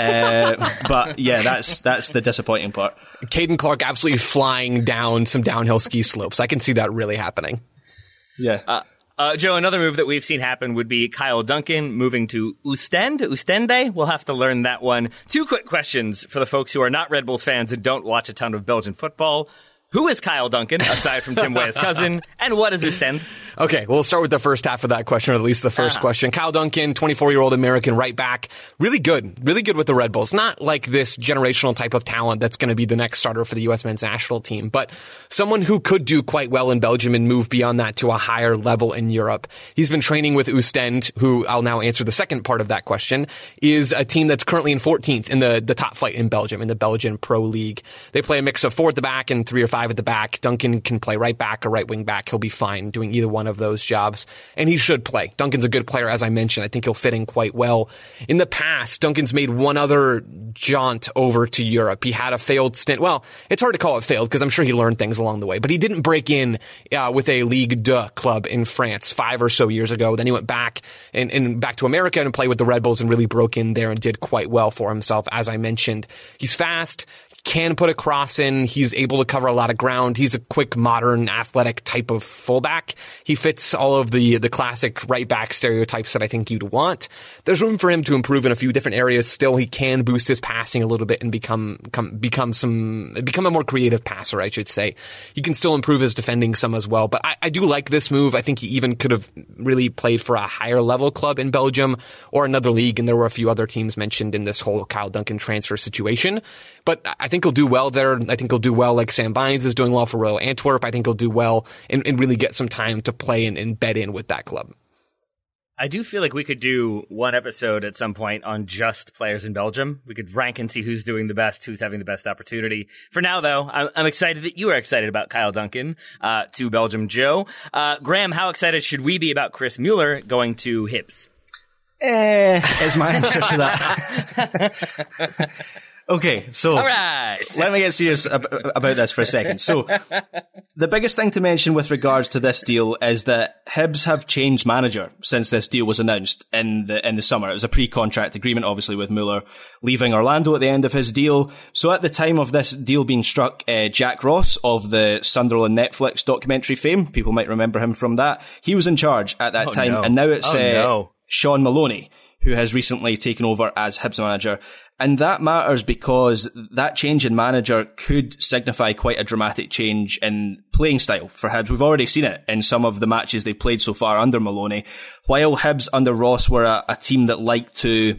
S3: But yeah, that's the disappointing part.
S2: Caden Clark absolutely flying down some downhill ski slopes. I can see that really happening.
S3: Yeah.
S1: Joe, another move that we've seen happen would be Kyle Duncan moving to Ostende. We'll have to learn that one. 2 quick questions for the folks who are not Red Bulls fans and don't watch a ton of Belgian football. Who is Kyle Duncan, aside from Tim Weah's cousin, and what is Ostende?
S2: Okay, we'll start with the first half of that question, or at least the first question. Kyle Duncan, 24-year-old American right back. Really good with the Red Bulls. Not like this generational type of talent that's going to be the next starter for the U.S. men's national team, but someone who could do quite well in Belgium and move beyond that to a higher level in Europe. He's been training with Ostende, who I'll now answer the second part of that question, is a team that's currently in 14th in the top flight in Belgium, in the Belgian Pro League. They play a mix of 4 at the back and 3 or 5 at the back. Duncan can play right back or right wing back. He'll be fine doing either one one of those jobs, and he should play. Duncan's a good player, as I mentioned. I think he'll fit in quite well. In the past, Duncan's made one other jaunt over to Europe. He had a failed stint. Well, it's hard to call it failed because I'm sure he learned things along the way, but he didn't break in with a Ligue 2 club in France 5 or so years ago. Then he went back and back to America and played with the Red Bulls and really broke in there and did quite well for himself, as I mentioned. He's fast, can put a cross in. He's able to cover a lot of ground. He's a quick, modern, athletic type of fullback. He fits all of the classic right back stereotypes that I think you'd want. There's room for him to improve in a few different areas. Still, he can boost his passing a little bit and become a more creative passer, I should say. He can still improve his defending some as well. But I do like this move. I think he even could have really played for a higher level club in Belgium or another league. And there were a few other teams mentioned in this whole Kyle Duncan transfer situation. But I think he'll do well there. I think he'll do well like Sam Bynes is doing well for Royal Antwerp. I think he'll do well and really get some time to play and bed in with that club.
S1: I do feel like we could do one episode at some point on just players in Belgium. We could rank and see who's doing the best, who's having the best opportunity. For now, though, I'm excited that you are excited about Kyle Duncan to Belgium. Joe, Graham, how excited should we be about Chris Mueller going to Hibs?
S3: Is my answer to that. Okay, so
S1: all right.
S3: Let me get serious about this for a second. So the biggest thing to mention with regards to this deal is that Hibs have changed manager since this deal was announced in the summer. It was a pre-contract agreement, obviously, with Mueller leaving Orlando at the end of his deal. So at the time of this deal being struck, Jack Ross of the Sunderland Netflix documentary fame, people might remember him from that, he was in charge at that time. No. And now it's Sean Maloney, who has recently taken over as Hibs manager. And that matters because that change in manager could signify quite a dramatic change in playing style for Hibs. We've already seen it in some of the matches they've played so far under Maloney. While Hibs under Ross were a team that like to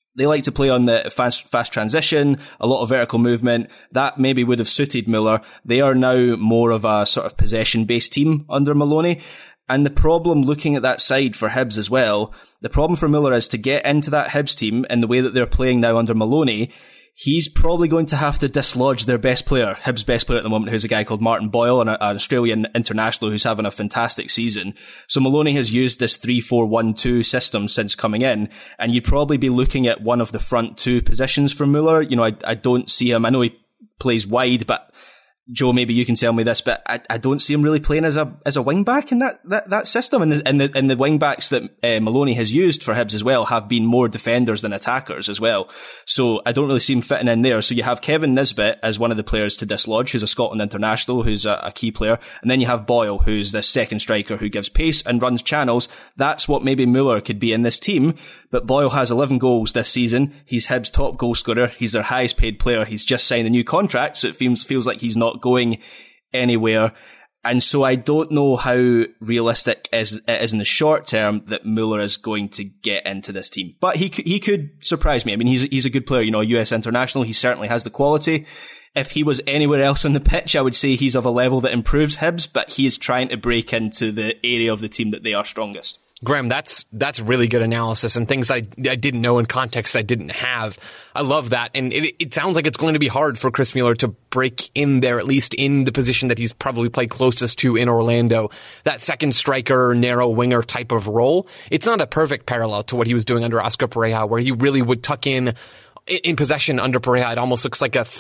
S3: play on the fast transition, a lot of vertical movement. That maybe would have suited Mueller. They are now more of a sort of possession-based team under Maloney. And the problem looking at that side for Hibs as well, the problem for Mueller is to get into that Hibs team in the way that they're playing now under Maloney, he's probably going to have to dislodge their best player, Hibs' best player at the moment, who's a guy called Martin Boyle, an Australian international who's having a fantastic season. So Maloney has used this 3-4-1-2 system since coming in, and you'd probably be looking at one of the front two positions for Mueller. You know, I don't see him, I know he plays wide, but Joe, maybe you can tell me this, but I don't see him really playing as a wing back in that system. And the wing backs that Maloney has used for Hibs as well have been more defenders than attackers as well. So I don't really see him fitting in there. So you have Kevin Nisbet as one of the players to dislodge, who's a Scotland international, who's a key player. And then you have Boyle, who's the second striker who gives pace and runs channels. That's what maybe Mueller could be in this team. But Boyle has 11 goals this season. He's Hibs' top goal scorer. He's their highest paid player. He's just signed a new contract, so it feels like he's not going anywhere. And so I don't know how realistic it is in the short term that Mueller is going to get into this team. But he could surprise me. I mean, he's a good player, you know, a US international. He certainly has the quality. If he was anywhere else on the pitch, I would say he's of a level that improves Hibs, but he is trying to break into the area of the team that they are strongest.
S2: Graham, that's really good analysis and things I didn't know in context I didn't have. I love that. And it sounds like it's going to be hard for Chris Mueller to break in there, at least in the position that he's probably played closest to in Orlando. That second striker, narrow winger type of role. It's not a perfect parallel to what he was doing under Oscar Pareja, where he really would tuck in possession under Pareja. It almost looks like a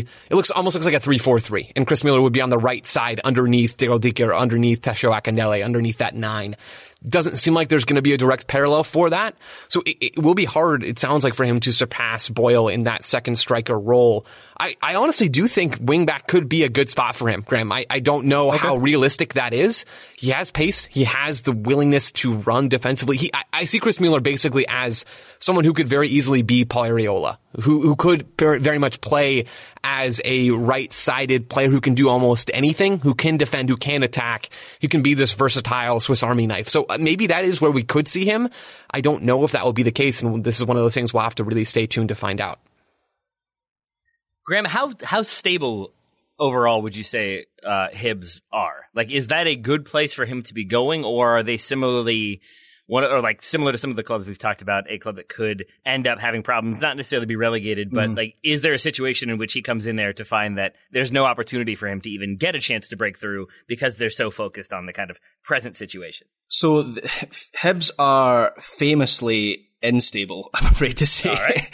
S2: 3-4-3. And Chris Mueller would be on the right side underneath Daryl Dike, underneath Tesho Akindele, underneath that 9. Doesn't seem like there's going to be a direct parallel for that. So it will be hard, it sounds like, for him to surpass Boyle in that second striker role. I honestly do think wingback could be a good spot for him, Graham. I don't know how realistic that is. He has pace. He has the willingness to run defensively. I see Chris Mueller basically as someone who could very easily be Paul Arriola, who could very much play as a right-sided player who can do almost anything, who can defend, who can attack. He can be this versatile Swiss Army knife. So maybe that is where we could see him. I don't know if that will be the case, and this is one of those things we'll have to really stay tuned to find out.
S1: Graham, how stable overall would you say Hibs are? Like, is that a good place for him to be going, or are they similarly or like similar to some of the clubs we've talked about, a club that could end up having problems, not necessarily be relegated, but like, is there a situation in which he comes in there to find that there's no opportunity for him to even get a chance to break through because they're so focused on the kind of present situation?
S3: So Hibs are famously unstable, I'm afraid to say.
S1: All right.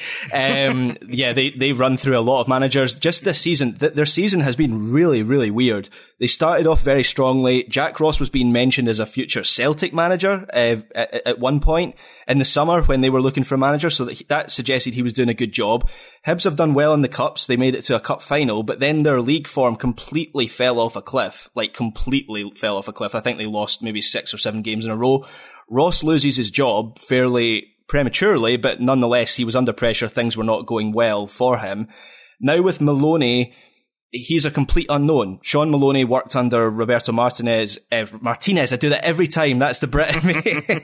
S3: Yeah, they run through a lot of managers. Just this season, their season has been really, really weird. They started off very strongly. Jack Ross was being mentioned as a future Celtic manager at one point in the summer when they were looking for a manager, so that suggested he was doing a good job. Hibs have done well in the Cups. They made it to a cup final, but then their league form completely fell off a cliff. I think they lost maybe 6 or 7 games in a row. Ross loses his job fairly prematurely, but nonetheless, he was under pressure. Things were not going well for him. Now with Maloney, he's a complete unknown. Sean Maloney worked under Roberto Martinez. I do that every time. That's the Brit in me.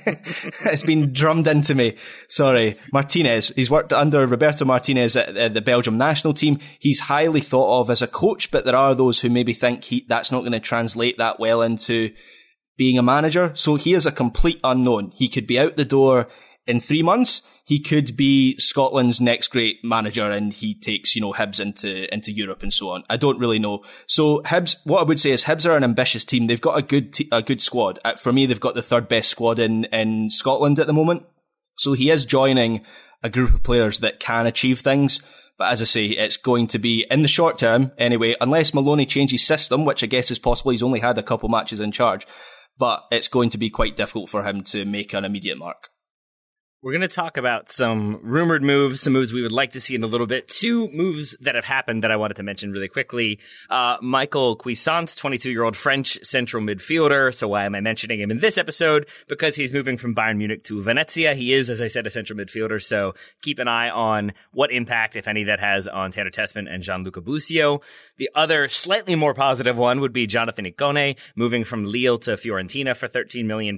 S3: It's been drummed into me. Sorry. Martinez. He's worked under Roberto Martinez at the Belgium national team. He's highly thought of as a coach, but there are those who maybe think that's not going to translate that well into being a manager. So he is a complete unknown. He could be out the door in 3 months. He could be Scotland's next great manager and he takes, Hibs into Europe and so on. I don't really know. So Hibs, what I would say is Hibs are an ambitious team. They've got a good squad. For me, they've got the third best squad in Scotland at the moment. So he is joining a group of players that can achieve things. But as I say, it's going to be, in the short term anyway, unless Maloney changes system, which I guess is possible. He's only had a couple matches in charge. But it's going to be quite difficult for him to make an immediate mark.
S1: We're going to talk about some rumored moves, some moves we would like to see in a little bit. 2 moves that have happened that I wanted to mention really quickly. Michael Cuisance, 22-year-old French central midfielder. So why am I mentioning him in this episode? Because he's moving from Bayern Munich to Venezia. He is, as I said, a central midfielder. So keep an eye on what impact, if any, that has on Tanner Tessman and Gianluca Busio. The other slightly more positive one would be Jonathan Ikone, moving from Lille to Fiorentina for £13 million.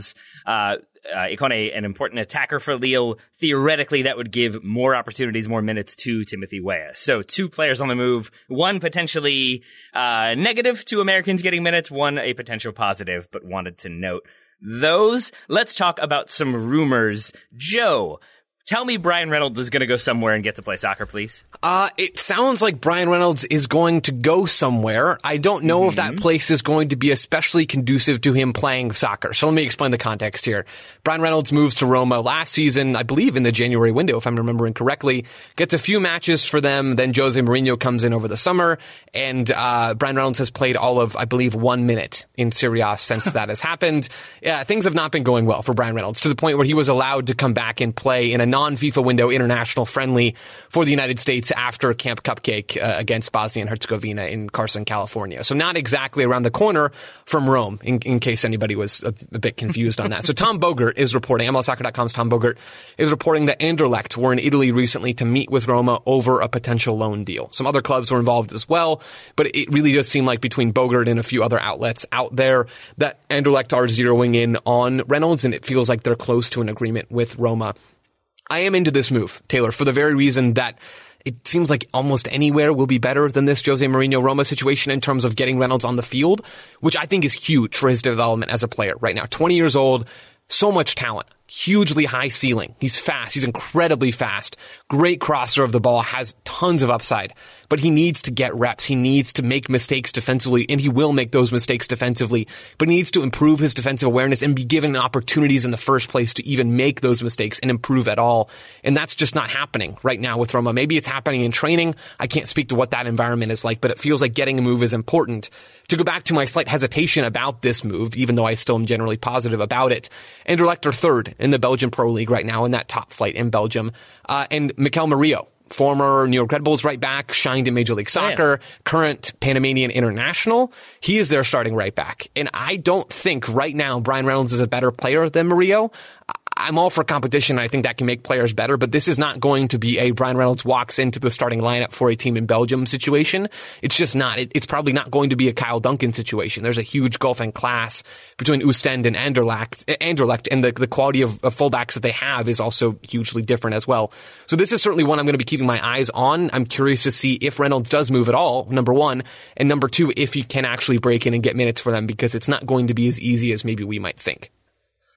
S1: Ikone, an important attacker for Lille. Theoretically, that would give more opportunities, more minutes to Timothy Weah. So 2 players on the move. One potentially negative to Americans getting minutes, one a potential positive, but wanted to note those. Let's talk about some rumors. Joe, tell me Brian Reynolds is going to go somewhere and get to play soccer, please.
S2: It sounds like Brian Reynolds is going to go somewhere. I don't know if that place is going to be especially conducive to him playing soccer. So let me explain the context here. Brian Reynolds moves to Roma last season, I believe in the January window, if I'm remembering correctly. Gets a few matches for them. Then Jose Mourinho comes in over the summer. And Brian Reynolds has played all of, I believe, 1 minute in Serie A since that has happened. Yeah, things have not been going well for Brian Reynolds to the point where he was allowed to come back and play in a non-FIFA window international friendly for the United States after Camp Cupcake against Bosnia and Herzegovina in Carson, California. So not exactly around the corner from Rome, in case anybody was a bit confused on that. So Tom Bogert is reporting, MLSoccer.com's Tom Bogert is reporting that Anderlecht were in Italy recently to meet with Roma over a potential loan deal. Some other clubs were involved as well, but it really does seem like between Bogert and a few other outlets out there that Anderlecht are zeroing in on Reynolds, and it feels like they're close to an agreement with Roma. I am into this move, Taylor, for the very reason that it seems like almost anywhere will be better than this Jose Mourinho Roma situation in terms of getting Reynolds on the field, which I think is huge for his development as a player right now. 20 years old, so much talent, hugely high ceiling. He's fast. He's incredibly fast. Great crosser of the ball, has tons of upside, but he needs to get reps. He needs to make mistakes defensively, and he will make those mistakes defensively, but he needs to improve his defensive awareness and be given opportunities in the first place to even make those mistakes and improve at all. And that's just not happening right now with Roma. Maybe it's happening in training. I can't speak to what that environment is like, but it feels like getting a move is important. To go back to my slight hesitation about this move, even though I still am generally positive about it, Anderlecht are third in the Belgian Pro League right now in that top flight in Belgium. And Mikel Murillo, former New York Red Bulls right back, shined in Major League Soccer, current Panamanian international. He is their starting right back. And I don't think right now Brian Reynolds is a better player than Murillo. I'm all for competition. I think that can make players better, but this is not going to be a Brian Reynolds walks into the starting lineup for a team in Belgium situation. It's just not. It's probably not going to be a Kyle Duncan situation. There's a huge gulf in class between Oostende and Anderlecht, and the quality of fullbacks that they have is also hugely different as well. So this is certainly one I'm going to be keeping my eyes on. I'm curious to see if Reynolds does move at all, number one, and number two, if he can actually break in and get minutes for them, because it's not going to be as easy as maybe we might think.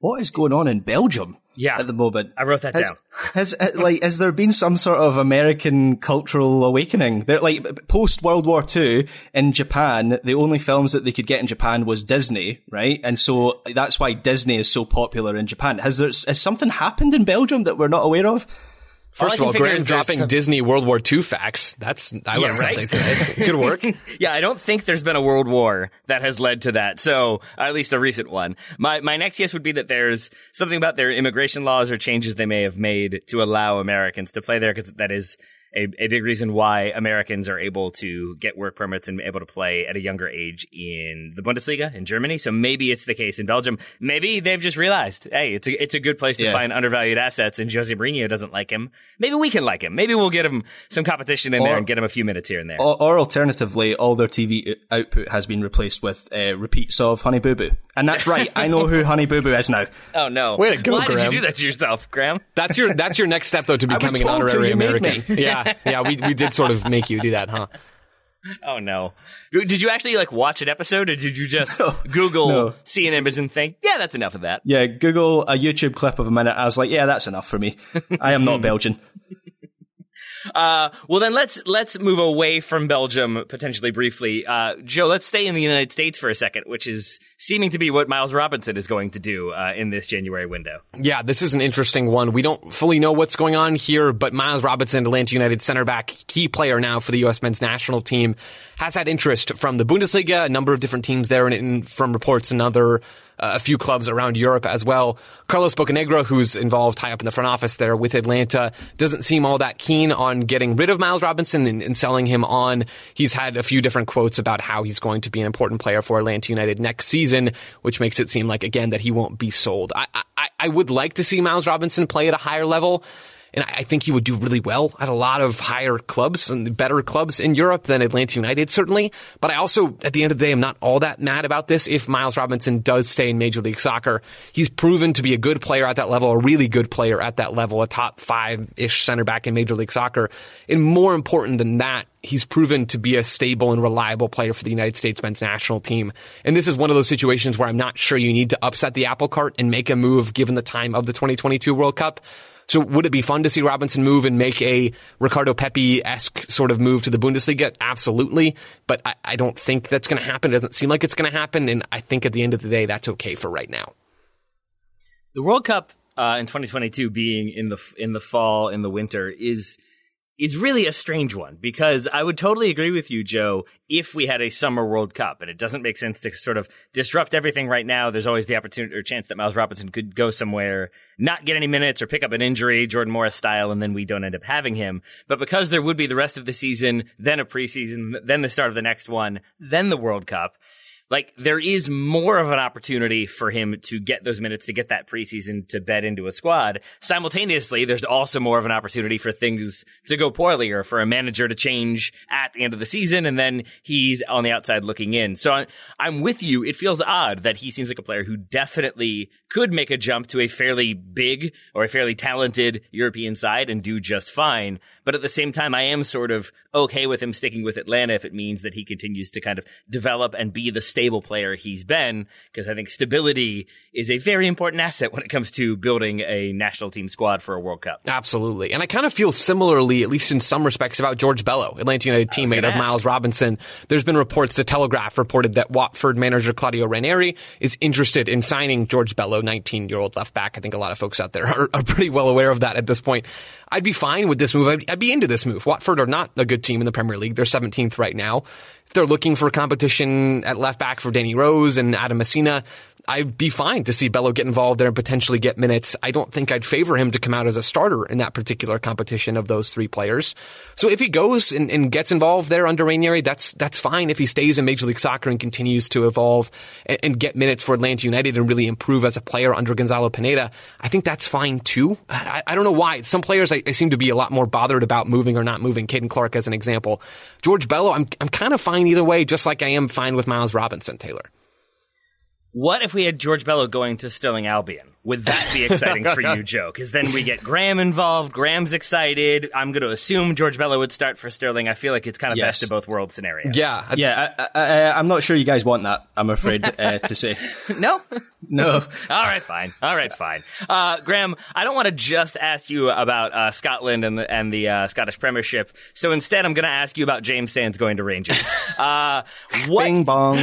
S3: what is going on in Belgium at the moment?
S1: I wrote that down.
S3: Has there been some sort of American cultural awakening? They're like post World War II in Japan, the only films that they could get in Japan was Disney, right? And so that's why Disney is so popular in Japan. Has something happened in Belgium that we're not aware of?
S2: First of all, Graham dropping Disney World War II facts. I learned something today. Good work.
S1: Yeah, I don't think there's been a world war that has led to that. So, at least a recent one. My next guess would be that there's something about their immigration laws or changes they may have made to allow Americans to play there, because that is a big reason why Americans are able to get work permits and able to play at a younger age in the Bundesliga in Germany. So maybe it's the case in Belgium. Maybe they've just realized, hey, it's a good place to find undervalued assets, and Jose Mourinho doesn't like him. Maybe we can like him. Maybe we'll get him some competition in there and get him a few minutes here and there.
S3: Or alternatively, all their TV output has been replaced with repeats of Honey Boo Boo. And that's right, I know who Honey Boo Boo is now.
S1: Oh no.
S2: Way to go,
S1: Why
S2: Graham.
S1: did you do that to yourself, Graham?
S2: That's your next step, though, to becoming an honorary American. Yeah, we did sort of make you do that, huh?
S1: Oh no. Did you actually watch an episode, or did you just Google, see an image and think, yeah, that's enough of that?
S3: Yeah, Google a YouTube clip of a minute. I was like, yeah, that's enough for me. I am not Belgian.
S1: Well, then let's move away from Belgium potentially briefly. Joe, let's stay in the United States for a second, which is seeming to be what Miles Robinson is going to do in this January window.
S2: Yeah, this is an interesting one. We don't fully know what's going on here, but Miles Robinson, Atlanta United center back, key player now for the U.S. men's national team, has had interest from the Bundesliga, a number of different teams there, and from reports a few clubs around Europe as well. Carlos Bocanegra, who's involved high up in the front office there with Atlanta, doesn't seem all that keen on getting rid of Miles Robinson and selling him on. He's had a few different quotes about how he's going to be an important player for Atlanta United next season, which makes it seem like, again, that he won't be sold. I would like to see Miles Robinson play at a higher level. And I think he would do really well at a lot of higher clubs and better clubs in Europe than Atlanta United, certainly. But I also, at the end of the day, am not all that mad about this if Miles Robinson does stay in Major League Soccer. He's proven to be a good player at that level, a really good player at that level, a top 5-ish center back in Major League Soccer. And more important than that, he's proven to be a stable and reliable player for the United States men's national team. And this is one of those situations where I'm not sure you need to upset the apple cart and make a move given the time of the 2022 World Cup. So would it be fun to see Robinson move and make a Ricardo Pepi-esque sort of move to the Bundesliga? Absolutely. But I don't think that's going to happen. It doesn't seem like it's going to happen. And I think at the end of the day, that's okay for right now.
S1: The World Cup in 2022 being in the fall, in the winter, is really a strange one, because I would totally agree with you, Joe, if we had a summer World Cup, and it doesn't make sense to sort of disrupt everything right now. There's always the opportunity or chance that Miles Robinson could go somewhere, not get any minutes or pick up an injury, Jordan Morris style, and then we don't end up having him. But because there would be the rest of the season, then a preseason, then the start of the next one, then the World Cup, there is more of an opportunity for him to get those minutes, to get that preseason, to bed into a squad. Simultaneously, there's also more of an opportunity for things to go poorly, or for a manager to change at the end of the season, and then he's on the outside looking in. So I'm with you. It feels odd that he seems like a player who definitely could make a jump to a fairly big or a fairly talented European side and do just fine. But at the same time, I am sort of okay with him sticking with Atlanta if it means that he continues to kind of develop and be the stable player he's been, because I think stability is a very important asset when it comes to building a national team squad for a World Cup.
S2: Absolutely. And I kind of feel similarly, at least in some respects, about George Bello, Atlanta United teammate of Miles Robinson. There's been reports, the Telegraph reported that Watford manager Claudio Ranieri is interested in signing George Bello, 19-year-old left back. I think a lot of folks out there are pretty well aware of that at this point. I'd be fine with this move. I'd be into this move. Watford are not a good team in the Premier League. They're 17th right now. If they're looking for competition at left back for Danny Rose and Adam Messina, I'd be fine to see Bello get involved there and potentially get minutes. I don't think I'd favor him to come out as a starter in that particular competition of those three players. So if he goes and gets involved there under Ranieri, that's fine. If he stays in Major League Soccer and continues to evolve and get minutes for Atlanta United and really improve as a player under Gonzalo Pineda, I think that's fine too. I don't know why. Some players I seem to be a lot more bothered about moving or not moving. Caden Clark as an example. George Bello, I'm kind of fine either way, just like I am fine with Miles Robinson, Taylor.
S1: What if we had George Bello going to Stirling Albion? Would that be exciting for you, Joe? Because then we get Graham involved. Graham's excited. I'm going to assume George Bello would start for Stirling. I feel like it's kind of best of both worlds scenario.
S2: Yeah.
S3: I'm not sure you guys want that, I'm afraid to say.
S1: No?
S3: No.
S1: All right, fine. Graham, I don't want to just ask you about Scotland and the Scottish Premiership, so instead I'm going to ask you about James Sands going to Rangers.
S3: Bing bong.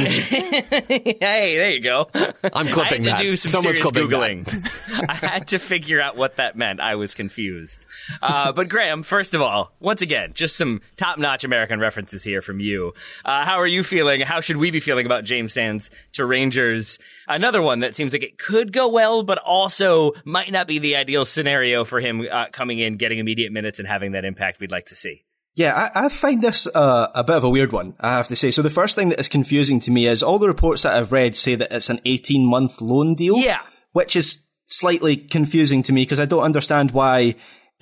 S1: Hey, there you go.
S2: I'm clipping that.
S1: I had to do some
S2: Someone's
S1: serious
S2: clipping
S1: Googling. I had to figure out what that meant. I was confused. But Graham, first of all, once again, just some top-notch American references here from you. How are you feeling? How should we be feeling about James Sands to Rangers? Another one that seems like it could go well, but also might not be the ideal scenario for him coming in, getting immediate minutes, and having that impact we'd like to see.
S3: Yeah, I find this a bit of a weird one, I have to say. So the first thing that is confusing to me is all the reports that I've read say that it's an 18-month loan deal.
S1: Yeah.
S3: Which is slightly confusing to me because I don't understand why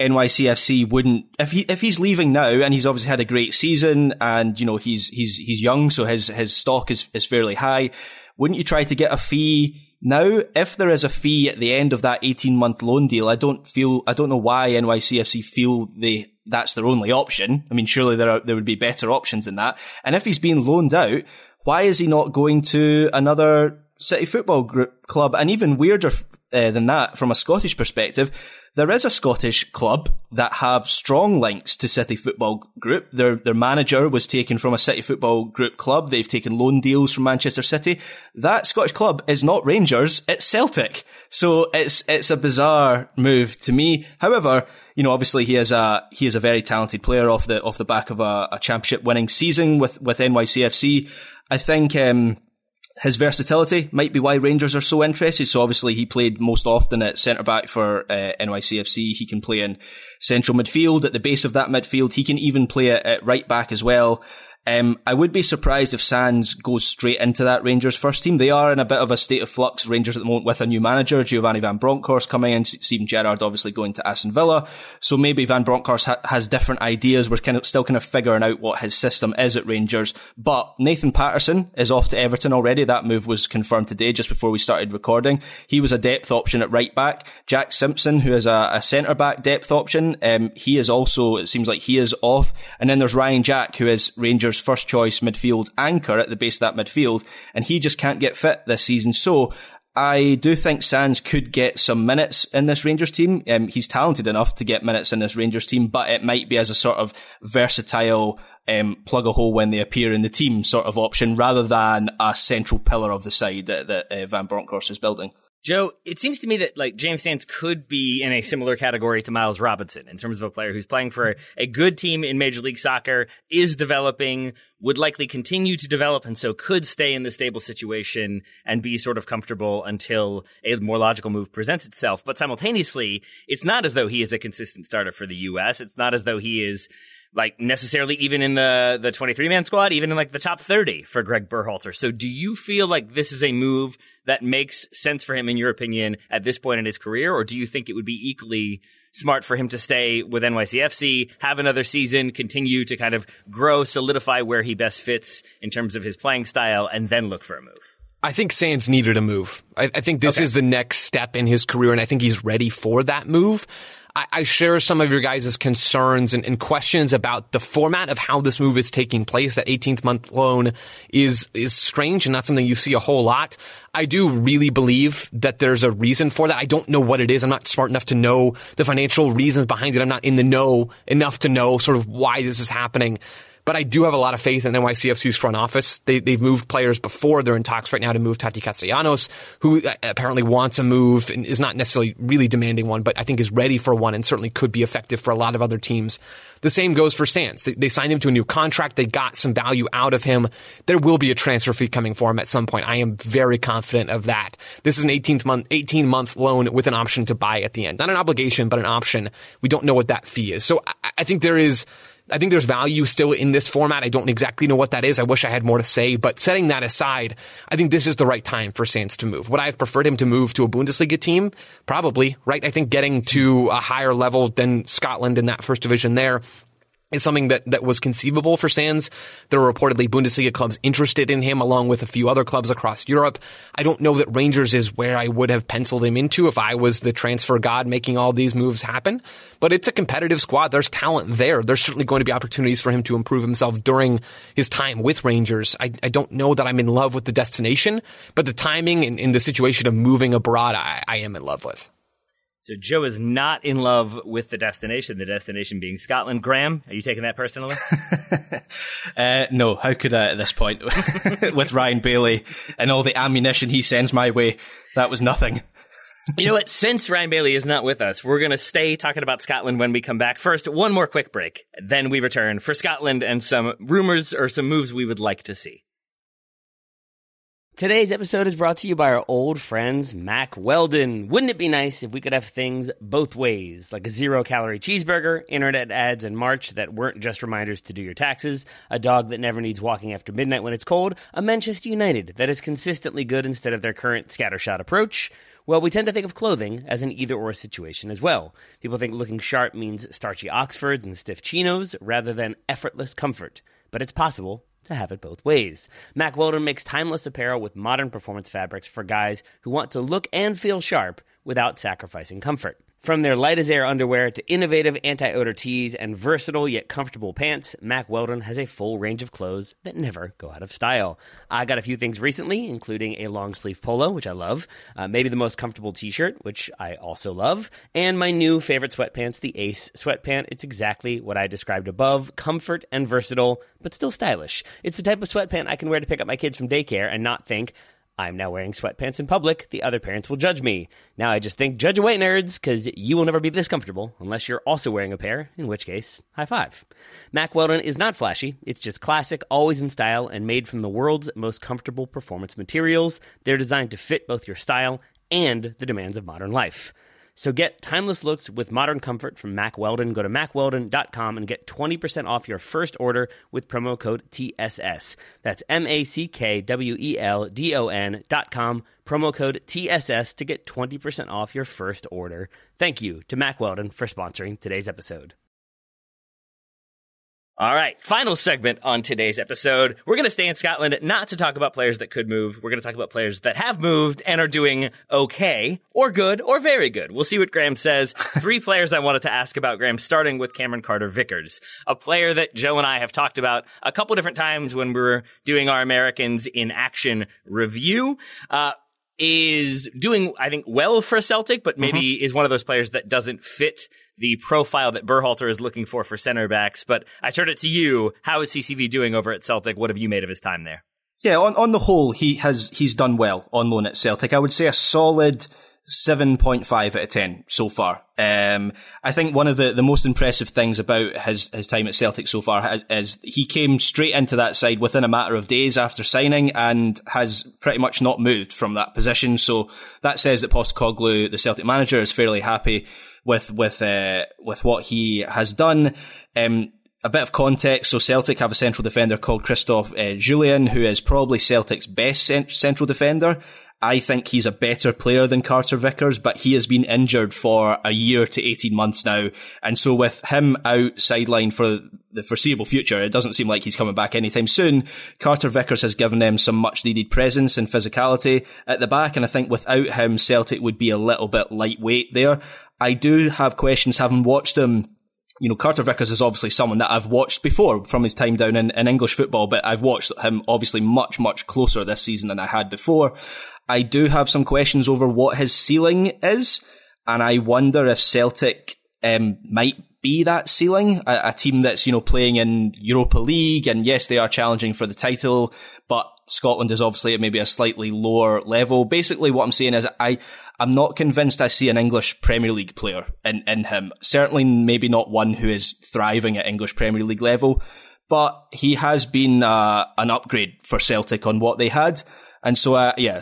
S3: NYCFC wouldn't, if he's leaving now and he's obviously had a great season and, you know, he's young, so his stock is fairly high, wouldn't you try to get a fee now? If there is a fee at the end of that 18-month loan deal, I don't know why NYCFC feel that's their only option. I mean, surely there would be better options than that. And if he's being loaned out, why is he not going to another City Football Group club? And even weirder than that, from a Scottish perspective, there is a Scottish club that have strong links to City Football Group. Their manager was taken from a City Football Group club. They've taken loan deals from Manchester City. That Scottish club is not Rangers, it's Celtic. So it's a bizarre move to me. However, you know, obviously he is a very talented player off the back of a championship winning season with NYCFC. I think his versatility might be why Rangers are so interested. So obviously he played most often at centre-back for NYCFC. He can play in central midfield, at the base of that midfield. He can even play at right-back as well. I would be surprised if Sands goes straight into that Rangers first team. They are in a bit of a state of flux, Rangers at the moment, with a new manager, Giovanni Van Bronckhorst coming in, Steven Gerrard obviously going to Aston Villa. So maybe Van Bronckhorst has different ideas. We're still figuring out what his system is at Rangers. But Nathan Patterson is off to Everton already. That move was confirmed today, just before we started recording. He was a depth option at right back. Jack Simpson, who is a centre back depth option, he is also, it seems like he is off. And then there's Ryan Jack, who is Rangers' first choice midfield anchor at the base of that midfield, and he just can't get fit this season. So I do think Sands could get some minutes in this Rangers team. He's talented enough to get minutes in this Rangers team, but it might be as a sort of versatile plug a hole when they appear in the team sort of option, rather than a central pillar of the side that Van Bronckhorst is building.
S1: Joe, it seems to me that James Sands could be in a similar category to Miles Robinson in terms of a player who's playing for a good team in Major League Soccer, is developing, would likely continue to develop, and so could stay in the stable situation and be sort of comfortable until a more logical move presents itself. But simultaneously, it's not as though he is a consistent starter for the U.S. It's not as though he is necessarily even in the 23-man squad, even in the top 30 for Greg Berhalter. So do you feel like this is a move that makes sense for him, in your opinion, at this point in his career? Or do you think it would be equally smart for him to stay with NYCFC, have another season, continue to kind of grow, solidify where he best fits in terms of his playing style, and then look for a move?
S2: I think Sands needed a move. I think this is the next step in his career, and I think he's ready for that move. I share some of your guys' concerns and questions about the format of how this move is taking place. That 18th-month loan is strange and not something you see a whole lot. I do really believe that there's a reason for that. I don't know what it is. I'm not smart enough to know the financial reasons behind it. I'm not in the know enough to know sort of why this is happening. But I do have a lot of faith in NYCFC's front office. They've moved players before. They're in talks right now to move Tati Castellanos, who apparently wants a move and is not necessarily really demanding one, but I think is ready for one and certainly could be effective for a lot of other teams. The same goes for Sands. They signed him to a new contract. They got some value out of him. There will be a transfer fee coming for him at some point. I am very confident of that. This is an 18-month loan with an option to buy at the end. Not an obligation, but an option. We don't know what that fee is. So I think there's value still in this format. I don't exactly know what that is. I wish I had more to say, but setting that aside, I think this is the right time for Sands to move. Would I have preferred him to move to a Bundesliga team? Probably, right? I think getting to a higher level than Scotland in that first division there is something that was conceivable for Sands. There are reportedly Bundesliga clubs interested in him, along with a few other clubs across Europe. I don't know that Rangers is where I would have penciled him into if I was the transfer god making all these moves happen. But it's a competitive squad. There's talent there. There's certainly going to be opportunities for him to improve himself during his time with Rangers. I don't know that I'm in love with the destination, but the timing and in the situation of moving abroad, I am in love with.
S1: So Joe is not in love with the destination being Scotland. Graham, are you taking that personally?
S3: No, how could I at this point? With Ryan Bailey and all the ammunition he sends my way, that was nothing.
S1: You know what? Since Ryan Bailey is not with us, we're going to stay talking about Scotland when we come back. First, one more quick break. Then we return for Scotland and some rumors or some moves we would like to see. Today's episode is brought to you by our old friends, Mack Weldon. Wouldn't it be nice if we could have things both ways, like a 0-calorie cheeseburger, internet ads in March that weren't just reminders to do your taxes, a dog that never needs walking after midnight when it's cold, a Manchester United that is consistently good instead of their current scattershot approach? Well, we tend to think of clothing as an either-or situation as well. People think looking sharp means starchy Oxfords and stiff chinos rather than effortless comfort. But it's possible to have it both ways. Mack Weldon makes timeless apparel with modern performance fabrics for guys who want to look and feel sharp without sacrificing comfort. From their light-as-air underwear to innovative anti-odor tees and versatile yet comfortable pants, Mack Weldon has a full range of clothes that never go out of style. I got a few things recently, including a long-sleeve polo, which I love, maybe the most comfortable t-shirt, which I also love, and my new favorite sweatpants, the Ace sweatpant. It's exactly what I described above, comfort and versatile, but still stylish. It's the type of sweatpant I can wear to pick up my kids from daycare and not think, I'm now wearing sweatpants in public, the other parents will judge me. Now I just think, judge away, nerds, because you will never be this comfortable unless you're also wearing a pair, in which case, high five. Mack Weldon is not flashy. It's just classic, always in style, and made from the world's most comfortable performance materials. They're designed to fit both your style and the demands of modern life. So get timeless looks with modern comfort from Mack Weldon. Go to mackweldon.com and get 20% off your first order with promo code TSS. That's MackWeldon.com, promo code TSS to get 20% off your first order. Thank you to Mack Weldon for sponsoring today's episode. All right, final segment on today's episode. We're going to stay in Scotland, not to talk about players that could move. We're going to talk about players that have moved and are doing okay, or good, or very good. We'll see what Graham says. 3 players I wanted to ask about, Graham, starting with Cameron Carter-Vickers, a player that Joe and I have talked about a couple different times when we were doing our Americans in Action review. Is doing, I think, well for Celtic, but maybe is one of those players that doesn't fit the profile that Berhalter is looking for center backs. But I turn it to you. How is CCV doing over at Celtic? What have you made of his time there?
S3: Yeah, on the whole, he's done well on loan at Celtic. I would say a solid 7.5 out of 10 so far. I think one of the most impressive things about his time at Celtic so far is he came straight into that side within a matter of days after signing and has pretty much not moved from that position. So that says that Postecoglou, the Celtic manager, is fairly happy with what he has done. A bit of context, so Celtic have a central defender called Christophe Jullien, who is probably Celtic's best central defender. I think he's a better player than Carter-Vickers, but he has been injured for a year to 18 months now. And so with him out sidelined for the foreseeable future, it doesn't seem like he's coming back anytime soon. Carter-Vickers has given them some much needed presence and physicality at the back. And I think without him, Celtic would be a little bit lightweight there. I do have questions having watched him. You know, Carter-Vickers is obviously someone that I've watched before from his time down in English football, but I've watched him obviously much, much closer this season than I had before. I do have some questions over what his ceiling is, and I wonder if Celtic might be that ceiling, a team that's, you know, playing in Europa League, and yes, they are challenging for the title, but Scotland is obviously at maybe a slightly lower level. Basically, what I'm saying is I'm not convinced I see an English Premier League player in him. Certainly maybe not one who is thriving at English Premier League level, but he has been an upgrade for Celtic on what they had. And so,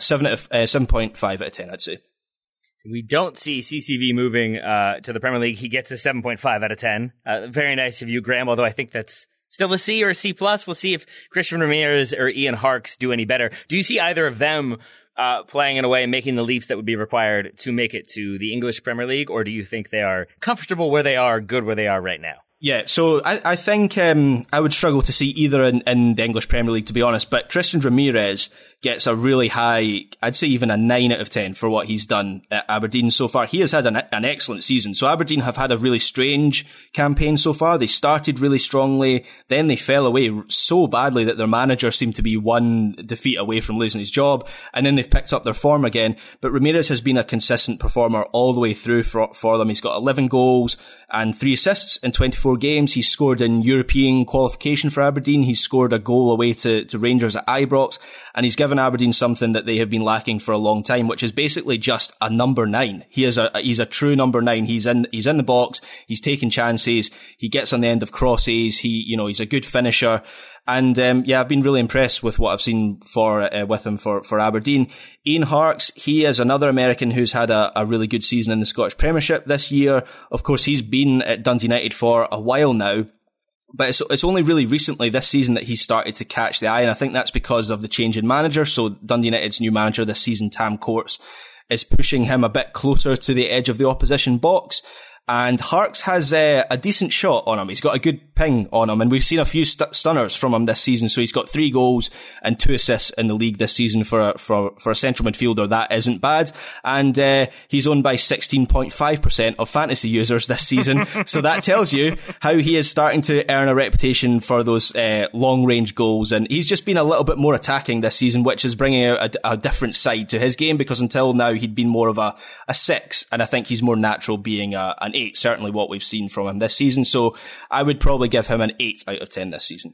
S3: 7.5 out of 10, I'd say.
S1: We don't see CCV moving to the Premier League. He gets a 7.5 out of 10. Very nice of you, Graham, although I think that's still a C or a C+. We'll see if Christian Ramirez or Ian Harkes do any better. Do you see either of them playing in a way and making the leaps that would be required to make it to the English Premier League, or do you think they are comfortable where they are, good where they are right now?
S3: Yeah, so I think I would struggle to see either in the English Premier League, to be honest, but Christian Ramirez gets a really high, I'd say even a 9 out of 10 for what he's done at Aberdeen so far. He has had an excellent season. So Aberdeen have had a really strange campaign so far. They started really strongly, then they fell away so badly that their manager seemed to be one defeat away from losing his job, and then they've picked up their form again. But Ramirez has been a consistent performer all the way through for them. He's got 11 goals and 3 assists in 24 games. He's scored in European qualification for Aberdeen. He's scored a goal away to Rangers at Ibrox, and he's given Aberdeen something that they have been lacking for a long time, which is basically just a number 9. He's a true number 9. He's in the box. He's taking chances. He gets on the end of crosses. He's a good finisher. And I've been really impressed with what I've seen with him for Aberdeen. Ian Harkes, he is another American who's had a really good season in the Scottish Premiership this year. Of course, he's been at Dundee United for a while now. But it's only really recently this season that he's started to catch the eye, and I think that's because of the change in manager. So Dundee United's new manager this season, Tam Courts, is pushing him a bit closer to the edge of the opposition box. And Harkes has a decent shot on him. He's got a good ping on him, and we've seen a few stunners from him this season. So he's got 3 goals and 2 assists in the league this season for a central midfielder. That isn't bad. And he's owned by 16.5% of fantasy users this season. So that tells you how he is starting to earn a reputation for those long range goals. And he's just been a little bit more attacking this season, which is bringing out a different side to his game, because until now he'd been more of a 6, and I think he's more natural being an 8, certainly what we've seen from him this season. So I would probably give him an 8 out of 10 this season.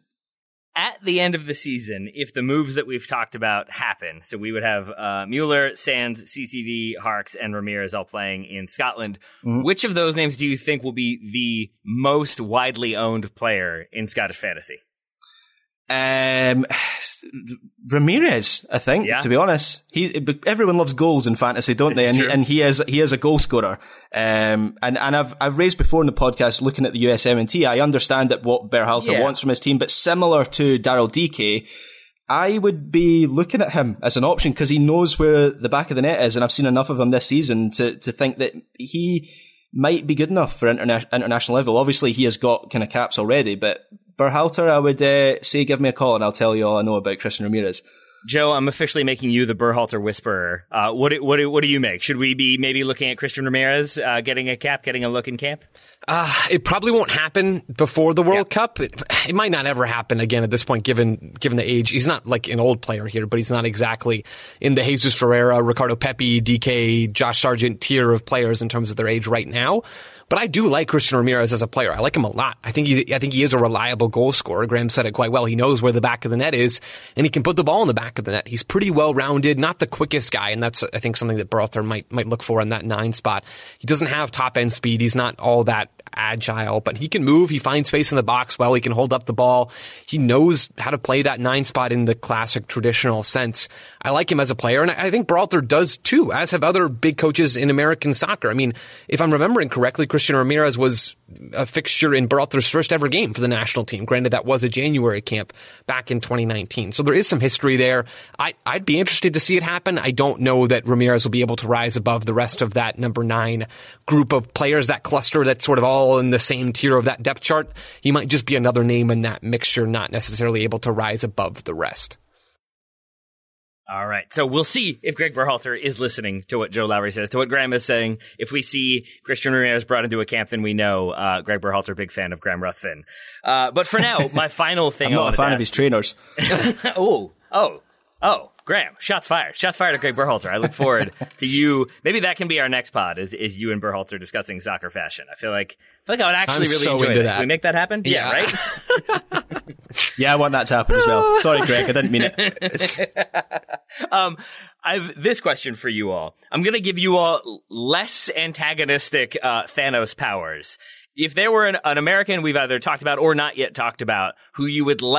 S1: At the end of the season, if the moves that we've talked about happen, so we would have Mueller, Sands, CCV, Harkes, and Ramirez all playing in Scotland, which of those names do you think will be the most widely owned player in Scottish fantasy?
S3: Ramirez, I think, to be honest. Everyone loves goals in fantasy, don't they? And he is a goal scorer. And I've raised before in the podcast, looking at the USMNT, I understand that what Berhalter wants from his team, but similar to Daryl Dike, I would be looking at him as an option because he knows where the back of the net is, and I've seen enough of him this season to think that he might be good enough for international level. Obviously, he has got kind of caps already, but Berhalter, I would say give me a call and I'll tell you all I know about Christian Ramirez.
S1: Joe, I'm officially making you the Berhalter whisperer. What do you make? Should we be maybe looking at Christian Ramirez getting a cap, getting a look in camp?
S2: It probably won't happen before the World Cup. It might not ever happen again at this point, given the age. He's not like an old player here, but he's not exactly in the Jesus Ferreira, Ricardo Pepi, DK, Josh Sargent tier of players in terms of their age right now. But I do like Christian Ramirez as a player. I like him a lot. I think he is a reliable goal scorer. Graham said it quite well. He knows where the back of the net is, and he can put the ball in the back of the net. He's pretty well-rounded, not the quickest guy, and that's, I think, something that Berhalter might look for in that 9 spot. He doesn't have top-end speed. He's not all that agile, but he can move. He finds space in the box well. He can hold up the ball. He knows how to play that 9 spot in the classic traditional sense. I like him as a player, and I think Berhalter does too, as have other big coaches in American soccer. I mean, if I'm remembering correctly, Christian Ramirez was a fixture in Berhalter's first ever game for the national team. Granted, that was a January camp back in 2019. So there is some history there. I'd be interested to see it happen. I don't know that Ramirez will be able to rise above the rest of that number 9 group of players, that cluster that's sort of all in the same tier of that depth chart. He might just be another name in that mixture, not necessarily able to rise above the rest.
S1: All right. So we'll see if Greg Berhalter is listening to what Joe Lowry says, to what Graham is saying. If we see Christian Ramirez brought into a camp, then we know Greg Berhalter, big fan of Graham Ruthven. But for now, my final thing.
S3: I'm not a fan of his trainers.
S1: Oh, Graham, shots fired. Shots fired at Greg Berhalter. I look forward to you. Maybe that can be our next pod, is you and Berhalter discussing soccer fashion. I feel like I would actually really enjoy that. Can we make that happen?
S2: Yeah,
S1: right?
S3: Yeah, I want that to happen as well. Sorry, Greg, I didn't mean it.
S1: I've this question for you all. I'm going to give you all less antagonistic Thanos powers. If there were an American we've either talked about or not yet talked about who you would like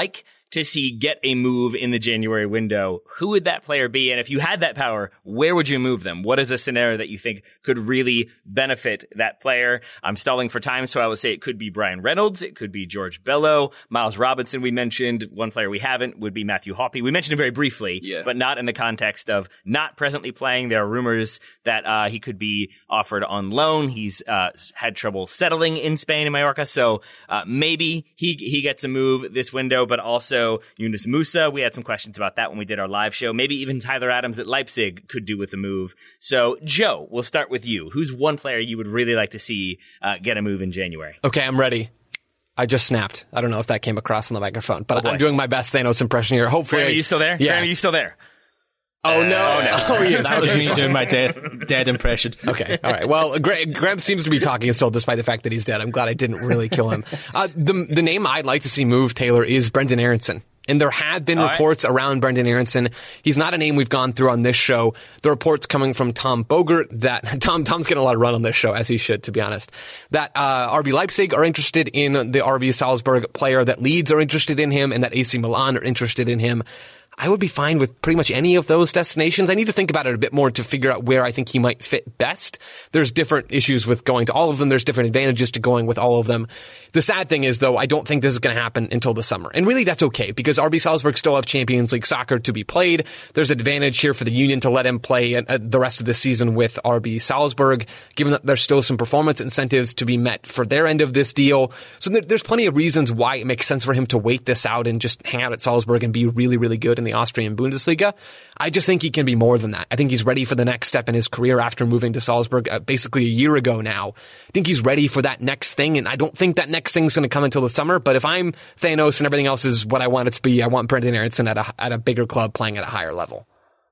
S1: to see get a move in the January window, who would that player be? And if you had that power, where would you move them? What is a scenario that you think could really benefit that player? I'm stalling for time, so I would say it could be Brian Reynolds. It could be George Bello. Miles Robinson we mentioned. One player we haven't would be Matthew Hoppe. We mentioned him very briefly, but not in the context of not presently playing. There are rumors that he could be offered on loan. He's had trouble settling in Spain and Mallorca, so maybe he gets a move this window, but also Yunus Musa. We had some questions about that when we did our live show. Maybe even Tyler Adams at Leipzig could do with a move. So, Joe, we'll start with you. Who's one player you would really like to see get a move in January?
S2: Okay, I'm ready. I just snapped. I don't know if that came across on the microphone, but I'm doing my best Thanos impression here. Hopefully,
S1: Graham, are you still there?
S2: Yeah.
S1: Graham, are you still there?
S2: Oh, no.
S3: Oh, yeah, that was me doing my dead impression.
S2: Okay, all right. Well, Graham seems to be talking still, despite the fact that he's dead. I'm glad I didn't really kill him. The name I'd like to see move, Taylor, is Brendan Aronson. And there have been reports around Brendan Aronson. He's not a name we've gone through on this show. The reports coming from Tom Bogert that Tom's getting a lot of run on this show, as he should, to be honest. That RB Leipzig are interested in the RB Salzburg player, that Leeds are interested in him, and that AC Milan are interested in him. I would be fine with pretty much any of those destinations. I need to think about it a bit more to figure out where I think he might fit best. There's different issues with going to all of them. There's different advantages to going with all of them. The sad thing is, though, I don't think this is going to happen until the summer. And really, that's okay, because RB Salzburg still have Champions League soccer to be played. There's advantage here for the Union to let him play the rest of the season with RB Salzburg, given that there's still some performance incentives to be met for their end of this deal. So there's plenty of reasons why it makes sense for him to wait this out and just hang out at Salzburg and be really, really good in the Austrian Bundesliga. I just think he can be more than that. I think he's ready for the next step in his career after moving to Salzburg basically a year ago now. I think he's ready for that next thing, and I don't think that next thing's going to come until the summer. But if I'm Thanos and everything else is what I want it to be, I want Brendan Aronson at a bigger club playing at a higher level.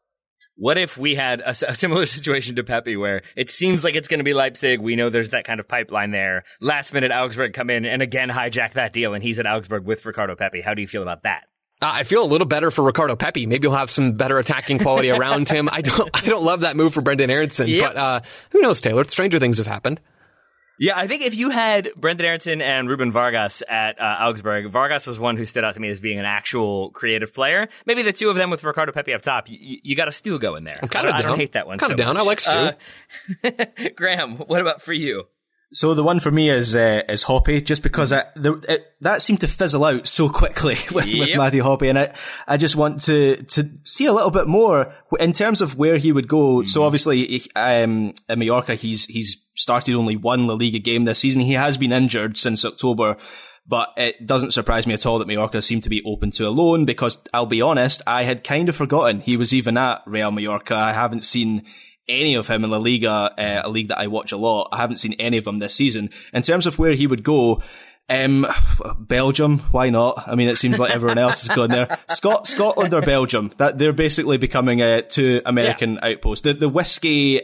S1: What if we had a similar situation to Pepe, where it seems like it's going to be Leipzig? We know there's that kind of pipeline there. Last minute, Augsburg come in and again hijack that deal, and he's at Augsburg with Ricardo Pepi. How do you feel about that?
S2: I feel a little better for Ricardo Pepi. Maybe he'll have some better attacking quality around him. I don't love that move for Brendan Aronson, but who knows, Taylor? Stranger things have happened.
S1: Yeah, I think if you had Brendan Aronson and Ruben Vargas at Augsburg, Vargas was one who stood out to me as being an actual creative player. Maybe the two of them with Ricardo Pepi up top. You got a Stu going there.
S2: I'm kind of down.
S1: I don't hate that one.
S2: Kind of down.
S1: Much.
S2: I like Stu.
S1: Graham, what about for you?
S3: So the one for me is Hoppe, just because that seemed to fizzle out so quickly with Matthew Hoppe, and I just want to see a little bit more in terms of where he would go. So obviously, in Mallorca, he's started only one La Liga game this season. He has been injured since October, but it doesn't surprise me at all that Mallorca seem to be open to a loan, because I'll be honest, I had kind of forgotten he was even at Real Mallorca. I haven't seen any of him in La Liga, a league that I watch a lot. I haven't seen any of him this season. In terms of where he would go, Belgium, why not? I mean, it seems like everyone else is going there. Scotland or Belgium, that they're basically becoming two American outposts. The whiskey,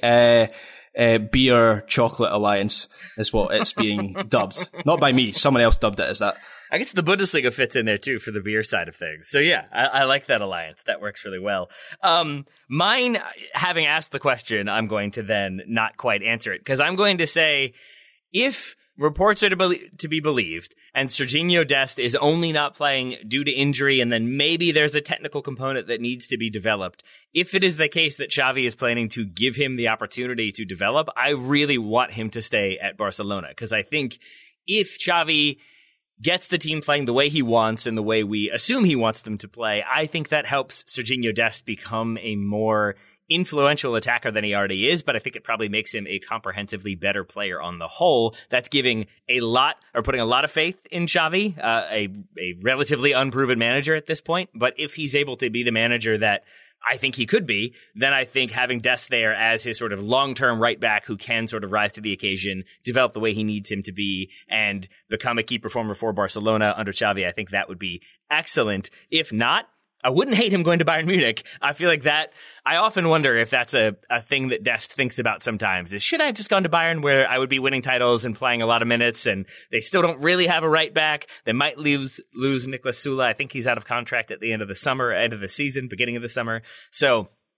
S3: beer chocolate alliance is what it's being dubbed. Not by me, someone else dubbed it as that.
S1: I guess the Bundesliga fits in there too for the beer side of things. So yeah, I like that alliance. That works really well. Mine, having asked the question, I'm going to then not quite answer it, because I'm going to say, if reports are to be believed, and Serginho Dest is only not playing due to injury, and then maybe there's a technical component that needs to be developed, if it is the case that Xavi is planning to give him the opportunity to develop, I really want him to stay at Barcelona, because I think if Xavi gets the team playing the way he wants and the way we assume he wants them to play, I think that helps Serginho Dest become a more influential attacker than he already is, but I think it probably makes him a comprehensively better player on the whole. That's giving putting a lot of faith in Xavi, a relatively unproven manager at this point. But if he's able to be the manager that I think he could be, then I think having Dest there as his sort of long-term right back who can sort of rise to the occasion, develop the way he needs him to be, and become a key performer for Barcelona under Xavi, I think that would be excellent. If not, I wouldn't hate him going to Bayern Munich. I feel like that, I often wonder if that's a thing that Dest thinks about sometimes, is should I have just gone to Bayern where I would be winning titles and playing a lot of minutes, and they still don't really have a right back. They might lose Niklas Süle. I think he's out of contract at the end of the season, beginning of the summer. So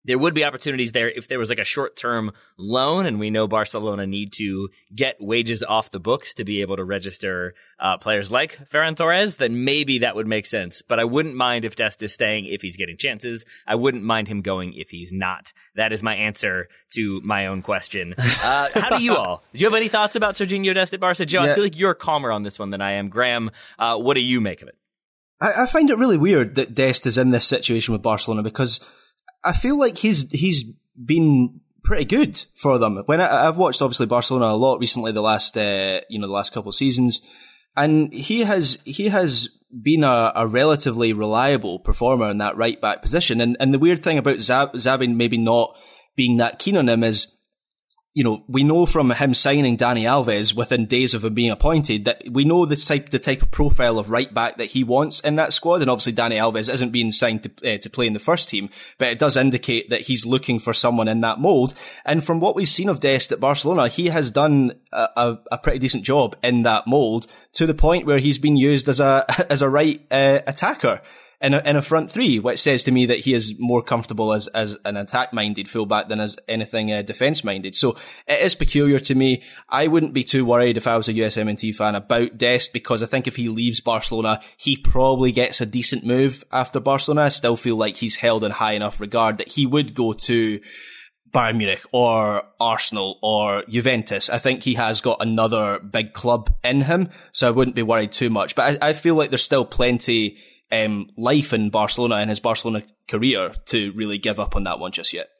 S1: there would be opportunities there if there was like a short-term loan, and we know Barcelona need to get wages off the books to be able to register players like Ferran Torres, then maybe that would make sense. But I wouldn't mind if Dest is staying if he's getting chances. I wouldn't mind him going if he's not. That is my answer to my own question. How do you all? Do you have any thoughts about Sergiño Dest at Barca? Joe, I feel like you're calmer on this one than I am. Graham, what do you make of it?
S3: I find it really weird that Dest is in this situation with Barcelona, because I feel like he's been pretty good for them. When I've watched obviously Barcelona a lot recently, the last couple of seasons, and he has been a relatively reliable performer in that right back position. And the weird thing about Xavi maybe not being that keen on him is, we know from him signing Dani Alves within days of him being appointed that we know the type of profile of right back that he wants in that squad. And obviously Dani Alves isn't being signed to play in the first team, but it does indicate that he's looking for someone in that mold. And from what we've seen of Dest at Barcelona, he has done a pretty decent job in that mold, to the point where he's been used as a right attacker in a front three, which says to me that he is more comfortable as an attack-minded fullback than as anything defence-minded. So it is peculiar to me. I wouldn't be too worried if I was a USMNT fan about Dest, because I think if he leaves Barcelona, he probably gets a decent move after Barcelona. I still feel like he's held in high enough regard that he would go to Bayern Munich or Arsenal or Juventus. I think he has got another big club in him, so I wouldn't be worried too much. But I feel like there's still plenty life in Barcelona and his Barcelona career to really give up on that one just yet.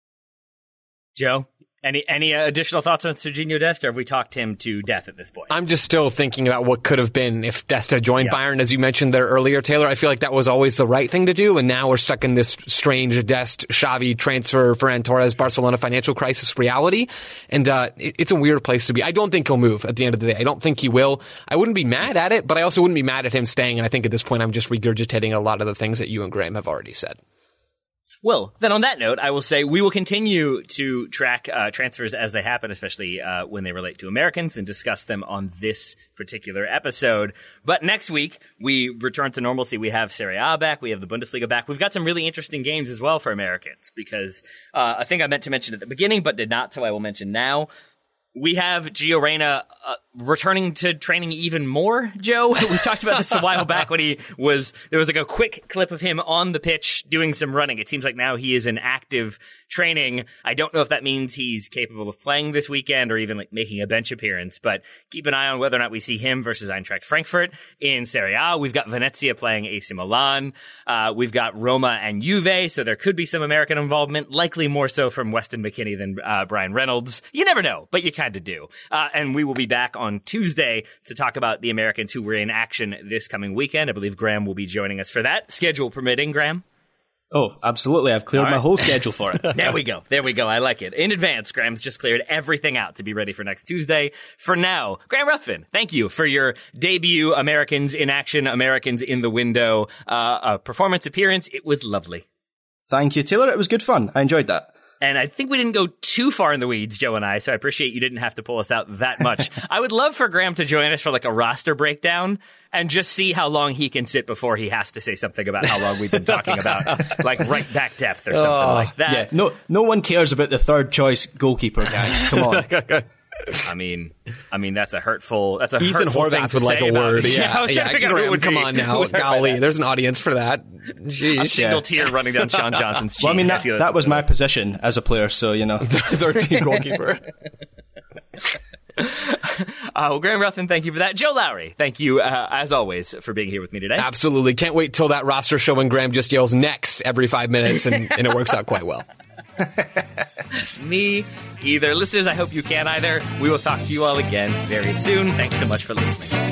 S1: Joe, any additional thoughts on Sergiño Dest, or have we talked him to death at this point?
S2: I'm just still thinking about what could have been if Dest had joined Bayern, as you mentioned there earlier, Taylor. I feel like that was always the right thing to do, and now we're stuck in this strange Dest, Xavi transfer, Ferran Torres, Barcelona financial crisis reality, and it's a weird place to be. I don't think he'll move at the end of the day. I don't think he will. I wouldn't be mad at it, but I also wouldn't be mad at him staying, and I think at this point I'm just regurgitating a lot of the things that you and Graham have already said.
S1: Well, then on that note, I will say we will continue to track transfers as they happen, especially when they relate to Americans, and discuss them on this particular episode. But next week, we return to normalcy. We have Serie A back. We have the Bundesliga back. We've got some really interesting games as well for Americans, because I think I meant to mention at the beginning, but did not, so I will mention now. We have Gio Reyna returning to training even more, Joe. We talked about this a while back when there was like a quick clip of him on the pitch doing some running. It seems like now he is in active training. I don't know if that means he's capable of playing this weekend or even like making a bench appearance, but keep an eye on whether or not we see him versus Eintracht Frankfurt in Serie A. We've got Venezia playing AC Milan. We've got Roma and Juve, so there could be some American involvement, likely more so from Weston McKennie than Brian Reynolds. You never know, but you kind of do. And we will be back on Tuesday to talk about the Americans who were in action this coming weekend. I believe Graham will be joining us for that, schedule permitting. Graham?
S3: Oh, absolutely. I've cleared my whole schedule for it.
S1: There we go. I like it. In advance, Graham's just cleared everything out to be ready for next Tuesday. For now, Graham Ruthven, thank you for your debut Americans in Action, Americans in the Window performance appearance. It was lovely.
S3: Thank you, Taylor. It was good fun. I enjoyed that.
S1: And I think we didn't go too far in the weeds, Joe and I, so I appreciate you didn't have to pull us out that much. I would love for Graham to join us for like a roster breakdown and just see how long he can sit before he has to say something about how long we've been talking about, like right back depth or something like that.
S3: Yeah, no one cares about the third choice goalkeeper, guys. Come on.
S1: I mean, that's a hurtful. That's a
S2: Ethan
S1: hurtful thing
S2: Horvath
S1: to
S2: would like
S1: say
S2: a
S1: about,
S2: word.
S1: I was trying to figure out who it would
S2: come
S1: be.
S2: on now, golly, there's an audience for that. Jeez.
S1: A single tear running down Sean Johnson's cheek.
S3: Well, I mean, that was my position as a player, so you know,
S2: third team goalkeeper.
S1: Well, Graham Ruthven, thank you for that. Joe Lowry, thank you, as always, for being here with me today.
S2: Absolutely. Can't wait till that roster show when Graham just yells next every 5 minutes, and it works out quite well.
S1: Me either. Listeners, I hope you can either. We will talk to you all again very soon. Thanks so much for listening.